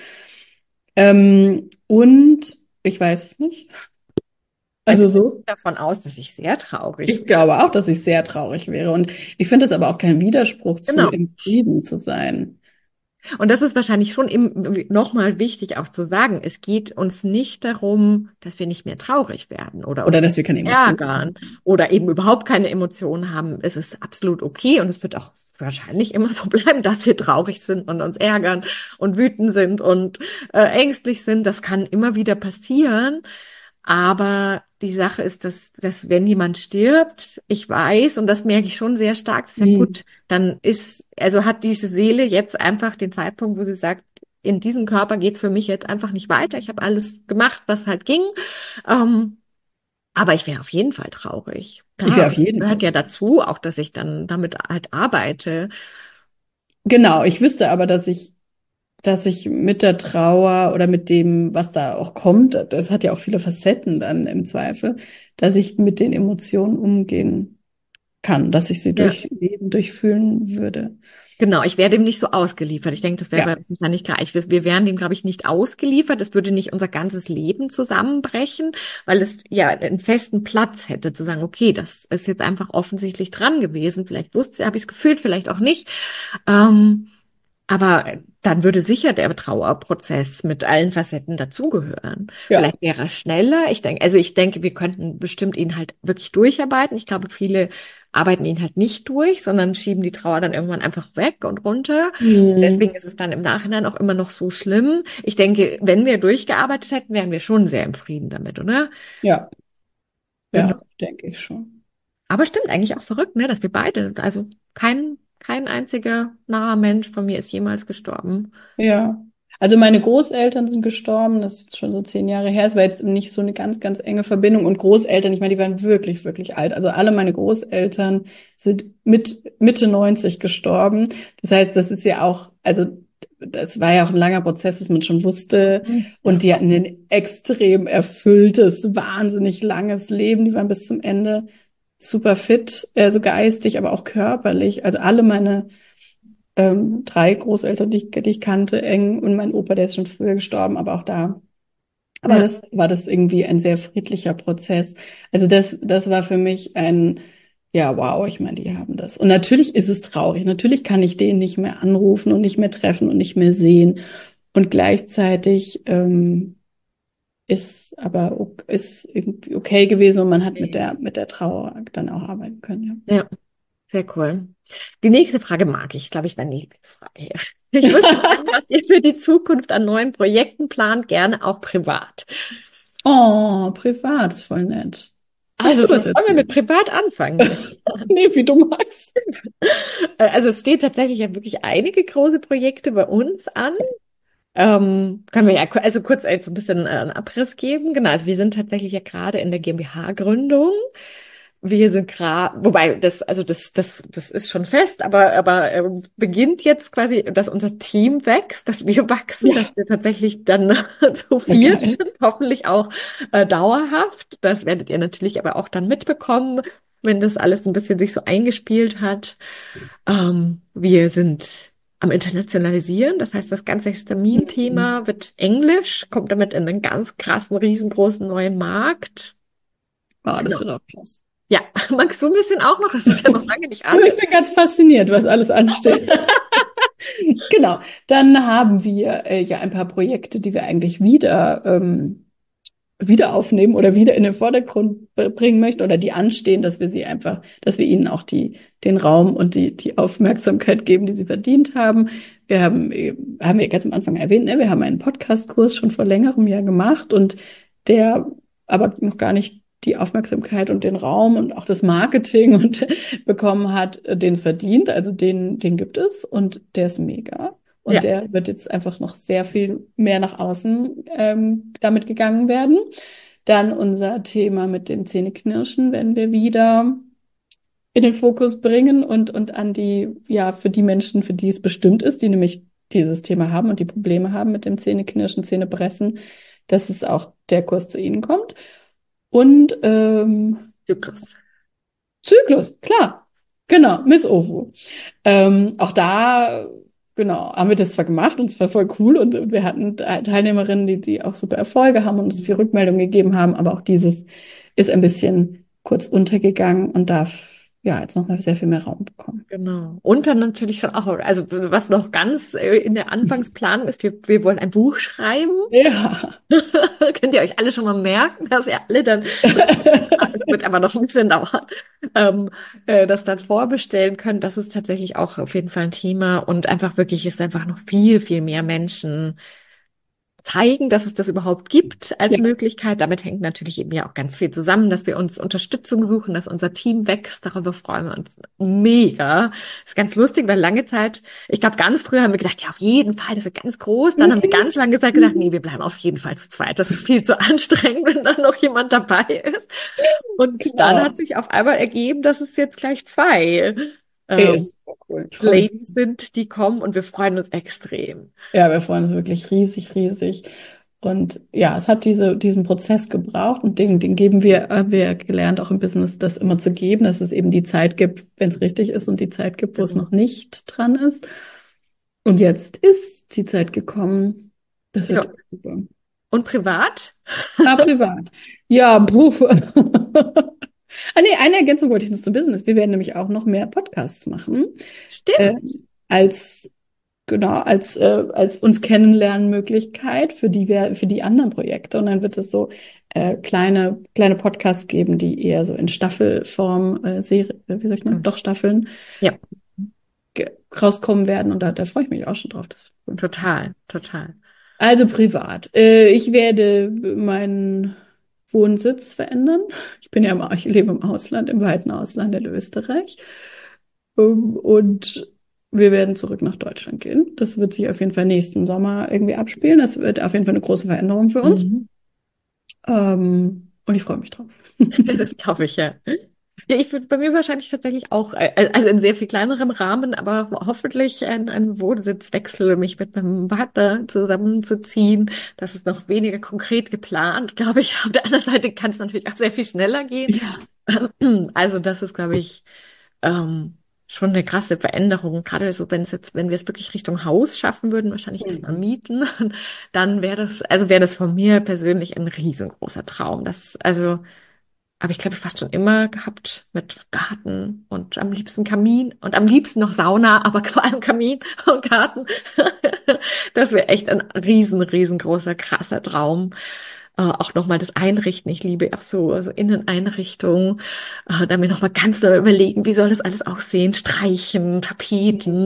Und ich weiß es nicht. Also Also ich gehe so. davon aus, dass ich sehr traurig Ich bin. glaube auch, dass ich sehr traurig wäre. Und ich finde es aber auch kein Widerspruch zu, Genau. im Frieden zu sein. Und das ist wahrscheinlich schon nochmal wichtig auch zu sagen. Es geht uns nicht darum, dass wir nicht mehr traurig werden oder Oder uns dass wir keine Emotionen ärgern haben. oder eben überhaupt keine Emotionen haben. Es ist absolut okay und es wird auch wahrscheinlich immer so bleiben, dass wir traurig sind und uns ärgern und wütend sind und ängstlich sind. Das kann immer wieder passieren. Aber die Sache ist, dass wenn jemand stirbt, ich weiß, und das merke ich schon sehr stark, das ist ja Mhm. gut, dann also hat diese Seele jetzt einfach den Zeitpunkt, wo sie sagt, in diesem Körper geht's für mich jetzt einfach nicht weiter. Ich habe alles gemacht, was halt ging. Ähm, Aber ich wäre auf jeden Fall traurig. Ich wäre Klar, auf jeden Fall gehört ja traurig. dazu, auch dass ich dann damit halt arbeite. Genau, ich wüsste aber, dass ich mit der Trauer oder mit dem, was da auch kommt, das hat ja auch viele Facetten dann im Zweifel, dass ich mit den Emotionen umgehen kann, dass ich sie Ja. durchleben, durchfühlen würde. Genau, ich wäre dem nicht so ausgeliefert. Ich denke, das wäre Ja. bei uns ja nicht gleich. Wir wären dem, glaube ich, nicht ausgeliefert. Es würde nicht unser ganzes Leben zusammenbrechen, weil es ja einen festen Platz hätte, zu sagen, okay, das ist jetzt einfach offensichtlich dran gewesen. Vielleicht wusste, habe ich es gefühlt, vielleicht auch nicht. Ähm, aber dann würde sicher der Trauerprozess mit allen Facetten dazugehören. Ja. Vielleicht wäre er schneller. Ich denke, wir könnten bestimmt ihn halt wirklich durcharbeiten. Ich glaube, viele arbeiten ihn halt nicht durch, sondern schieben die Trauer dann irgendwann einfach weg und runter. Mhm. Deswegen ist es dann im Nachhinein auch immer noch so schlimm. Ich denke, wenn wir durchgearbeitet hätten, wären wir schon sehr im Frieden damit, oder? Ja, Genau. ja, denke ich schon. Aber stimmt eigentlich auch verrückt, ne, dass wir beide, also kein einziger naher Mensch von mir ist jemals gestorben. Ja. Also meine Großeltern sind gestorben, das ist jetzt schon so 10 Jahre her. Es war jetzt nicht so eine ganz, ganz enge Verbindung. Und Großeltern, ich meine, die waren wirklich, wirklich alt. Also alle meine Großeltern sind mit Mitte 90 gestorben. Das heißt, das ist ja auch, also das war ja auch ein langer Prozess, dass man schon wusste. Das Und die hatten glaube ein extrem erfülltes, wahnsinnig langes Leben. Die waren bis zum Ende super fit, also geistig, aber auch körperlich. Also alle meine 3 Großeltern, die ich kannte, eng, und mein Opa, der ist schon früher gestorben, aber auch da ich. Ja, war das irgendwie ein sehr friedlicher Prozess. Also das war für mich ein, ja, wow, ich meine, die haben das. Und natürlich ist es traurig. Natürlich kann ich den nicht mehr anrufen und nicht mehr treffen und nicht mehr sehen. Und gleichzeitig ist irgendwie okay gewesen und man hat mit der Trauer dann auch arbeiten können. ja, sehr cool. Die nächste Frage mag ich, glaube ich, meine Lieblingsfrage. Ich wüsste Ja. gerne, was ihr für die Zukunft an neuen Projekten plant, gerne auch privat. Oh, privat ist voll nett. Magst Also, du was wollen wir mit erzählen? privat anfangen? Nee, wie du magst. Also, es steht tatsächlich ja wirklich einige große Projekte bei uns an. Können wir ja also kurz so ein bisschen einen Abriss geben. Genau, also wir sind tatsächlich ja gerade in der GmbH-Gründung. Wir sind gerade, wobei das ist schon fest, aber beginnt jetzt quasi, dass unser Team wächst, dass wir wachsen, dass Ja, wir tatsächlich dann zu ja, viert geil. sind, hoffentlich auch dauerhaft. Das werdet ihr natürlich aber auch dann mitbekommen, wenn das alles ein bisschen sich so eingespielt hat. Wir sind am Internationalisieren, das heißt, das ganze Mhm. Histamin-Thema wird Englisch, kommt damit in einen ganz krassen, riesengroßen neuen Markt. Oh, das Genau. wird auch krass. Ja, magst du ein bisschen auch noch? Es ist ja noch lange nicht Du, an. ich bin ganz fasziniert, was alles ansteht. Genau. Dann haben wir ja ein paar Projekte, die wir eigentlich wieder aufnehmen oder wieder in den Vordergrund bringen möchten oder die anstehen, dass wir sie einfach, dass wir ihnen auch den Raum und die Aufmerksamkeit geben, die sie verdient haben. Haben wir ganz am Anfang erwähnt, ne? Wir haben einen Podcast-Kurs schon vor längerem ja gemacht und der aber noch gar nicht die Aufmerksamkeit und den Raum und auch das Marketing und bekommen hat, den es verdient. Also den gibt es und der ist mega. Und Ja, der wird jetzt einfach noch sehr viel mehr nach außen damit gegangen werden. Dann unser Thema mit dem Zähneknirschen werden wir wieder in den Fokus bringen und an die, ja, für die Menschen, für die es bestimmt ist, die nämlich dieses Thema haben und die Probleme haben mit dem Zähneknirschen, Zähnepressen, dass es auch der Kurs zu ihnen kommt. Und Zyklus. Zyklus, klar. Genau, Miss Ovu. Auch da, genau, haben wir das zwar gemacht und es war voll cool und wir hatten Teilnehmerinnen, die auch super Erfolge haben und uns viel Rückmeldung gegeben haben, aber auch dieses ist ein bisschen kurz untergegangen und darf ja jetzt noch mal sehr viel mehr Raum bekommen. Genau. Und dann natürlich schon auch, also was noch ganz in der Anfangsplanung ist, wir wollen ein Buch schreiben. Ja. Könnt ihr euch alle schon mal merken, dass ihr alle dann, es wird aber noch ein bisschen dauern, das dann vorbestellen könnt. Das ist tatsächlich auch auf jeden Fall ein Thema und einfach wirklich ist einfach noch viel, viel mehr Menschen zeigen, dass es das überhaupt gibt als Möglichkeit. Damit hängt natürlich eben ja auch ganz viel zusammen, dass wir uns Unterstützung suchen, dass unser Team wächst. Darüber freuen wir uns mega. Ist ganz lustig, weil lange Zeit, ich glaube, ganz früher haben wir gedacht, ja, auf jeden Fall, das wird ganz groß. Dann haben wir ganz lange gesagt, nee, wir bleiben auf jeden Fall zu zweit. Das ist viel zu anstrengend, wenn dann noch jemand dabei ist. Und dann hat sich auf einmal ergeben, dass es jetzt gleich zwei Ist super cool. Ladies sind, die kommen und wir freuen uns extrem. Ja, wir freuen uns wirklich riesig, riesig. Und ja, es hat diesen Prozess gebraucht und den geben haben wir gelernt, auch im Business, das immer zu geben, dass es eben die Zeit gibt, wenn es richtig ist und die Zeit gibt, wo es noch nicht dran ist. Und jetzt ist die Zeit gekommen. Das wird super. Und privat? Privat. Ja, puh. Nee, eine Ergänzung wollte ich noch zum Business. Wir werden nämlich auch noch mehr Podcasts machen. Stimmt. Als uns Kennenlernmöglichkeit für die anderen Projekte. Und dann wird es so kleine Podcasts geben, die eher so in Staffelform, wie sag ich mal, doch Staffeln rauskommen werden. Und da freue ich mich auch schon drauf. Das ist cool. Total. Also privat. Ich werde meinen Wohnsitz verändern. Ich lebe im Ausland, im weiten Ausland in Österreich. Und wir werden zurück nach Deutschland gehen. Das wird sich auf jeden Fall nächsten Sommer irgendwie abspielen. Das wird auf jeden Fall eine große Veränderung für uns. Und ich freue mich drauf. Das glaube ich, ja. Ja, ich würde bei mir wahrscheinlich tatsächlich auch, also in sehr viel kleinerem Rahmen, aber hoffentlich ein Wohnsitzwechsel, mich mit meinem Partner zusammenzuziehen. Das ist noch weniger konkret geplant, glaube ich. Auf der anderen Seite kann es natürlich auch sehr viel schneller gehen. Ja. Also das ist, glaube ich, schon eine krasse Veränderung. Gerade so, wenn wir es wirklich Richtung Haus schaffen würden, wahrscheinlich erstmal mieten, dann wäre das von mir persönlich ein riesengroßer Traum. Habe ich, glaube ich, fast schon immer gehabt mit Garten und am liebsten Kamin und am liebsten noch Sauna, aber vor allem Kamin und Garten. Das wäre echt ein riesengroßer, krasser Traum. Auch nochmal das Einrichten. Ich liebe auch so Inneneinrichtungen. Da mir nochmal ganz neu überlegen, wie soll das alles aussehen? Streichen, Tapeten,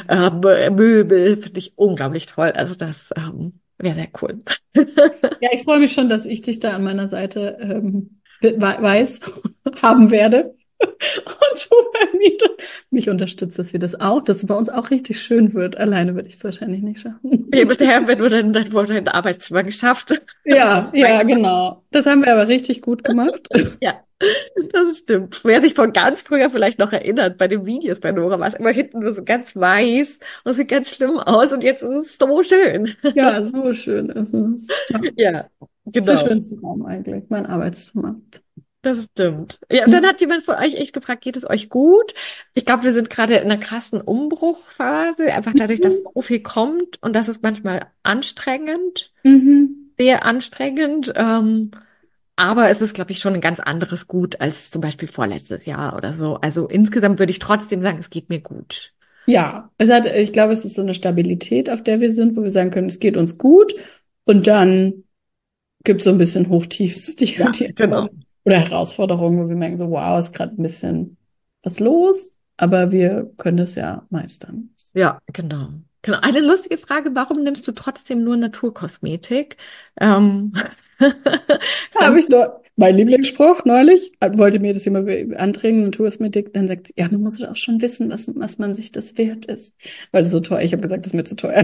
Möbel, finde ich unglaublich toll. Also das wäre sehr cool. Ja, ich freue mich schon, dass ich dich da an meiner Seite weiß haben werde. Und du bei mir mich unterstützt, dass dass es bei uns auch richtig schön wird. Alleine würde ich es wahrscheinlich nicht schaffen. Ja, bisher, wenn du dann dein Arbeitszimmer geschafft. Ja, genau. Das haben wir aber richtig gut gemacht. Ja, das stimmt. Wer sich von ganz früher vielleicht noch erinnert, bei den Videos bei Nora war es immer hinten nur so ganz weiß und sieht ganz schlimm aus und jetzt ist es so schön. Ja, so schön ist es. Ja, Der genau. schönste Raum eigentlich, mein Arbeitszimmer. Das stimmt. Ja, und dann hat jemand von euch echt gefragt, geht es euch gut? Ich glaube, wir sind gerade in einer krassen Umbruchphase, einfach dadurch, dass so viel kommt und das ist manchmal anstrengend, sehr anstrengend. Aber es ist, glaube ich, schon ein ganz anderes Gut als zum Beispiel vorletztes Jahr oder so. Also insgesamt würde ich trotzdem sagen, es geht mir gut. Ja, ich glaube, es ist so eine Stabilität, auf der wir sind, wo wir sagen können, es geht uns gut und dann gibt es so ein bisschen Hochtiefs, die Genau. Oder Herausforderungen, wo wir merken so, wow, ist gerade ein bisschen was los, aber wir können das ja meistern. Ja, genau. Genau. Eine lustige Frage, warum nimmst du trotzdem nur Naturkosmetik? Habe ich nur mein Lieblingsspruch neulich, wollte mir das jemand andrängen, Naturkosmetik, dann sagt sie, ja, man muss auch schon wissen, was man sich das wert ist. Weil es so teuer, ich habe gesagt, das ist mir zu teuer.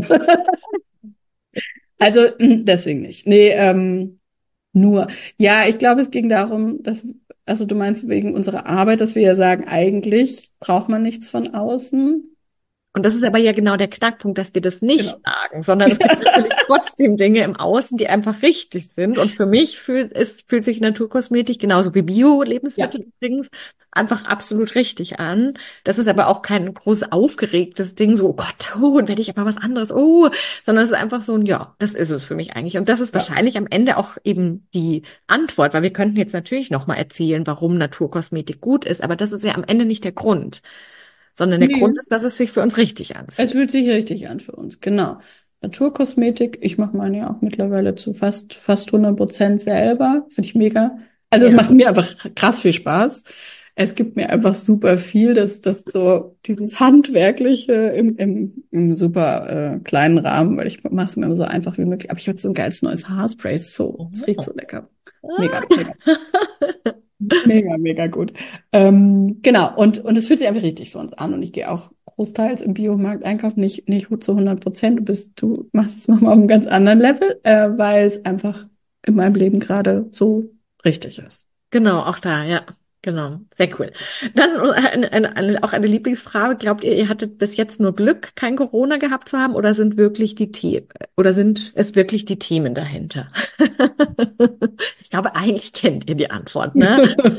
Also deswegen nicht. Nee, nur. Ja, ich glaube, es ging darum, also du meinst wegen unserer Arbeit, dass wir ja sagen, eigentlich braucht man nichts von außen. Und das ist aber ja genau der Knackpunkt, dass wir das nicht sagen, sondern es gibt natürlich trotzdem Dinge im Außen, die einfach richtig sind. Und für mich fühlt sich Naturkosmetik genauso wie Bio-Lebensmittel übrigens einfach absolut richtig an. Das ist aber auch kein groß aufgeregtes Ding, so, oh Gott, oh, und wenn ich aber was anderes, oh, sondern es ist einfach so ein, ja, das ist es für mich eigentlich. Und das ist wahrscheinlich am Ende auch eben die Antwort, weil wir könnten jetzt natürlich nochmal erzählen, warum Naturkosmetik gut ist, aber das ist ja am Ende nicht der Grund. Sondern der Grund ist, dass es sich für uns richtig anfühlt. Es fühlt sich richtig an für uns, genau. Naturkosmetik, ich mache meine ja auch mittlerweile zu fast 100% selber. Finde ich mega. Also es macht mir einfach krass viel Spaß. es gibt mir einfach super viel, das so dieses Handwerkliche im super kleinen Rahmen, weil ich mache es mir immer so einfach wie möglich. Aber ich habe so ein geiles neues Haarspray. So, es riecht so lecker. Mega, mega. Mega, mega gut. Genau, und es fühlt sich einfach richtig für uns an. Und ich gehe auch großteils im Biomarkt einkaufen, nicht zu 100%. Du machst es nochmal auf einem ganz anderen Level, weil es einfach in meinem Leben gerade so richtig ist. Genau, auch da, ja. Genau, sehr cool. Dann auch eine Lieblingsfrage. Glaubt ihr, ihr hattet bis jetzt nur Glück, kein Corona gehabt zu haben, oder sind wirklich die Themen, oder sind es wirklich die Themen dahinter? Ich glaube, eigentlich kennt ihr die Antwort, ne?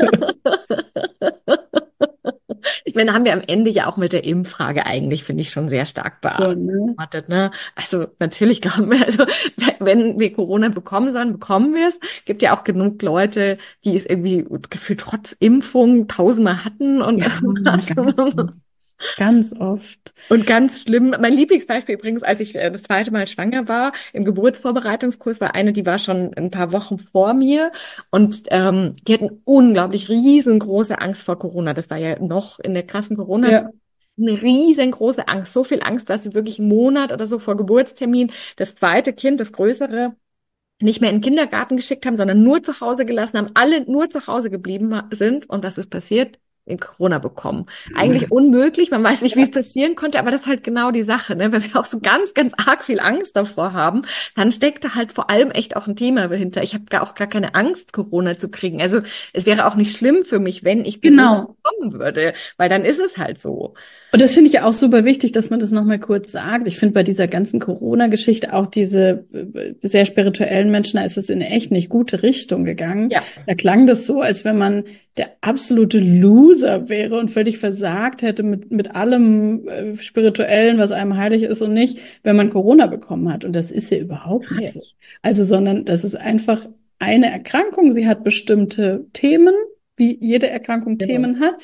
Ich meine, haben wir am Ende ja auch mit der Impffrage eigentlich, finde ich, schon sehr stark Schon, ne? beantwortet, ne? Also natürlich glauben wir, also wenn wir Corona bekommen sollen, bekommen wir es. Gibt ja auch genug Leute, die es irgendwie gefühlt trotz Impfung tausendmal hatten und Ja, irgendwas. ganz oft. Ganz oft. Und ganz schlimm, mein Lieblingsbeispiel übrigens, als ich das zweite Mal schwanger war, im Geburtsvorbereitungskurs war eine, die war schon ein paar Wochen vor mir und die hatten unglaublich riesengroße Angst vor Corona. Das war ja noch in der krassen Corona-Zeit. Ja, Eine riesengroße Angst, so viel Angst, dass sie wirklich einen Monat oder so vor Geburtstermin das zweite Kind, das größere, nicht mehr in den Kindergarten geschickt haben, sondern nur zu Hause gelassen haben, alle nur zu Hause geblieben sind. Und was ist passiert? In Corona bekommen. Eigentlich unmöglich, man weiß nicht, wie es passieren konnte, aber das ist halt genau die Sache, ne? Wenn wir auch so ganz, ganz arg viel Angst davor haben, dann steckt da halt vor allem echt auch ein Thema dahinter. Ich habe auch gar keine Angst, Corona zu kriegen. Also es wäre auch nicht schlimm für mich, wenn ich Corona genau. bekommen würde, weil dann ist es halt so. Und das finde ich ja auch super wichtig, dass man das nochmal kurz sagt. Ich finde bei dieser ganzen Corona-Geschichte auch diese sehr spirituellen Menschen, da ist es in eine echt nicht gute Richtung gegangen. Ja. Da klang das so, als wenn man der absolute Loser wäre und völlig versagt hätte mit allem Spirituellen, was einem heilig ist und nicht, wenn man Corona bekommen hat. Und das ist ja überhaupt nicht so. Also, sondern das ist einfach eine Erkrankung. Sie hat bestimmte Themen, wie jede Erkrankung Genau. Themen hat.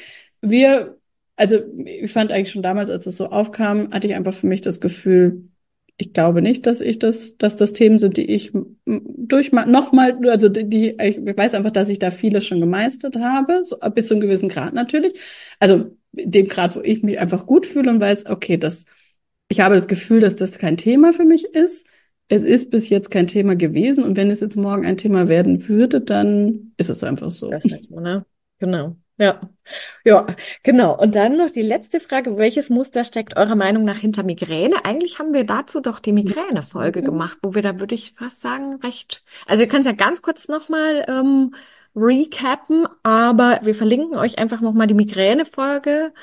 Also ich fand eigentlich schon damals, als es so aufkam, hatte ich einfach für mich das Gefühl, ich glaube nicht, dass das Themen sind, die ich nochmal, also ich weiß einfach, dass ich da vieles schon gemeistert habe, so bis zu einem gewissen Grad natürlich. Also dem Grad, wo ich mich einfach gut fühle und weiß, okay, ich habe das Gefühl, dass das kein Thema für mich ist. Es ist bis jetzt kein Thema gewesen und wenn es jetzt morgen ein Thema werden würde, dann ist es einfach so. Das ist so, ne? Genau. Ja. Ja, genau. Und dann noch die letzte Frage. Welches Muster steckt eurer Meinung nach hinter Migräne? Eigentlich haben wir dazu doch die Migräne-Folge gemacht, wo wir da, würde ich fast sagen, recht. Also wir können es ja ganz kurz nochmal recappen, aber wir verlinken euch einfach nochmal die Migräne-Folge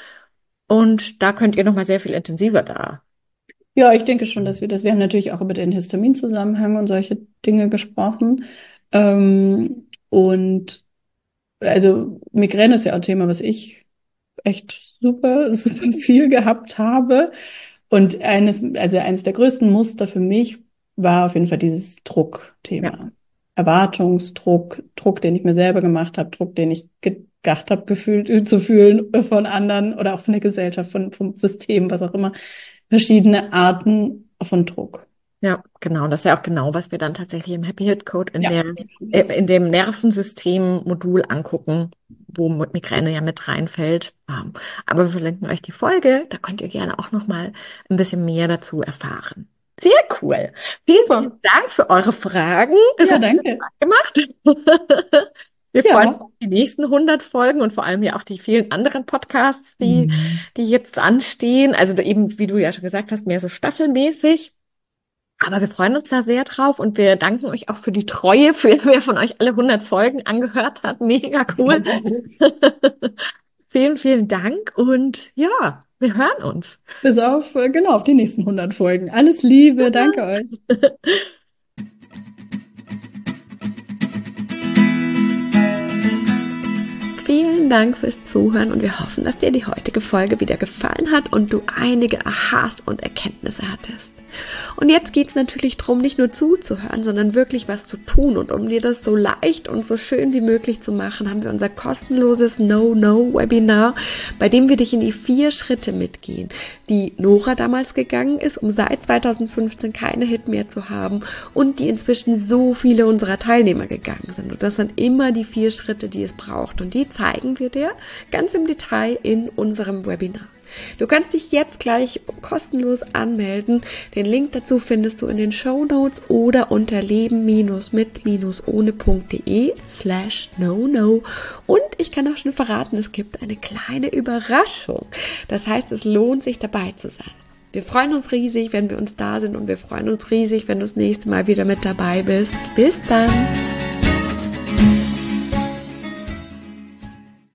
und da könnt ihr nochmal sehr viel intensiver da. Ja, ich denke schon, wir haben natürlich auch über den Histaminzusammenhang und solche Dinge gesprochen. Und also Migräne ist ja auch ein Thema, was ich echt super, super viel gehabt habe. Und eines der größten Muster für mich war auf jeden Fall dieses Druckthema. Ja. Erwartungsdruck, Druck, den ich mir selber gemacht habe, Druck, den ich gedacht habe, gefühlt zu fühlen von anderen oder auch von der Gesellschaft, vom System, was auch immer. Verschiedene Arten von Druck. Ja, genau. Das ist ja auch genau, was wir dann tatsächlich im Happy Hit Code Ja. In dem Nervensystem-Modul angucken, wo Migräne ja mit reinfällt. Aber wir verlinken euch die Folge. Da könnt ihr gerne auch noch mal ein bisschen mehr dazu erfahren. Sehr cool. Vielen, vielen Dank für eure Fragen. Das hat danke. Spaß gemacht. Wir freuen uns auf die nächsten 100 Folgen und vor allem ja auch die vielen anderen Podcasts, die jetzt anstehen. Also eben, wie du ja schon gesagt hast, mehr so staffelmäßig. Aber wir freuen uns da sehr drauf und wir danken euch auch für die Treue, für wer von euch alle 100 Folgen angehört hat. Mega cool. Vielen, vielen Dank und ja, wir hören uns. Bis auf die nächsten 100 Folgen. Alles Liebe, danke euch. Vielen Dank fürs Zuhören und wir hoffen, dass dir die heutige Folge wieder gefallen hat und du einige Aha's und Erkenntnisse hattest. Und jetzt geht's natürlich darum, nicht nur zuzuhören, sondern wirklich was zu tun. Und um dir das so leicht und so schön wie möglich zu machen, haben wir unser kostenloses No-No-Webinar, bei dem wir dich in die 4 Schritte mitgehen, die Nora damals gegangen ist, um seit 2015 keine Hit mehr zu haben und die inzwischen so viele unserer Teilnehmer gegangen sind. Und das sind immer die 4 Schritte, die es braucht. Und die zeigen wir dir ganz im Detail in unserem Webinar. Du kannst dich jetzt gleich kostenlos anmelden. Den Link dazu findest du in den Shownotes oder unter leben-mit-ohne.de/no-no. Und ich kann auch schon verraten, es gibt eine kleine Überraschung. Das heißt, es lohnt sich dabei zu sein. Wir freuen uns riesig, wenn wir uns da sind und wir freuen uns riesig, wenn du das nächste Mal wieder mit dabei bist. Bis dann!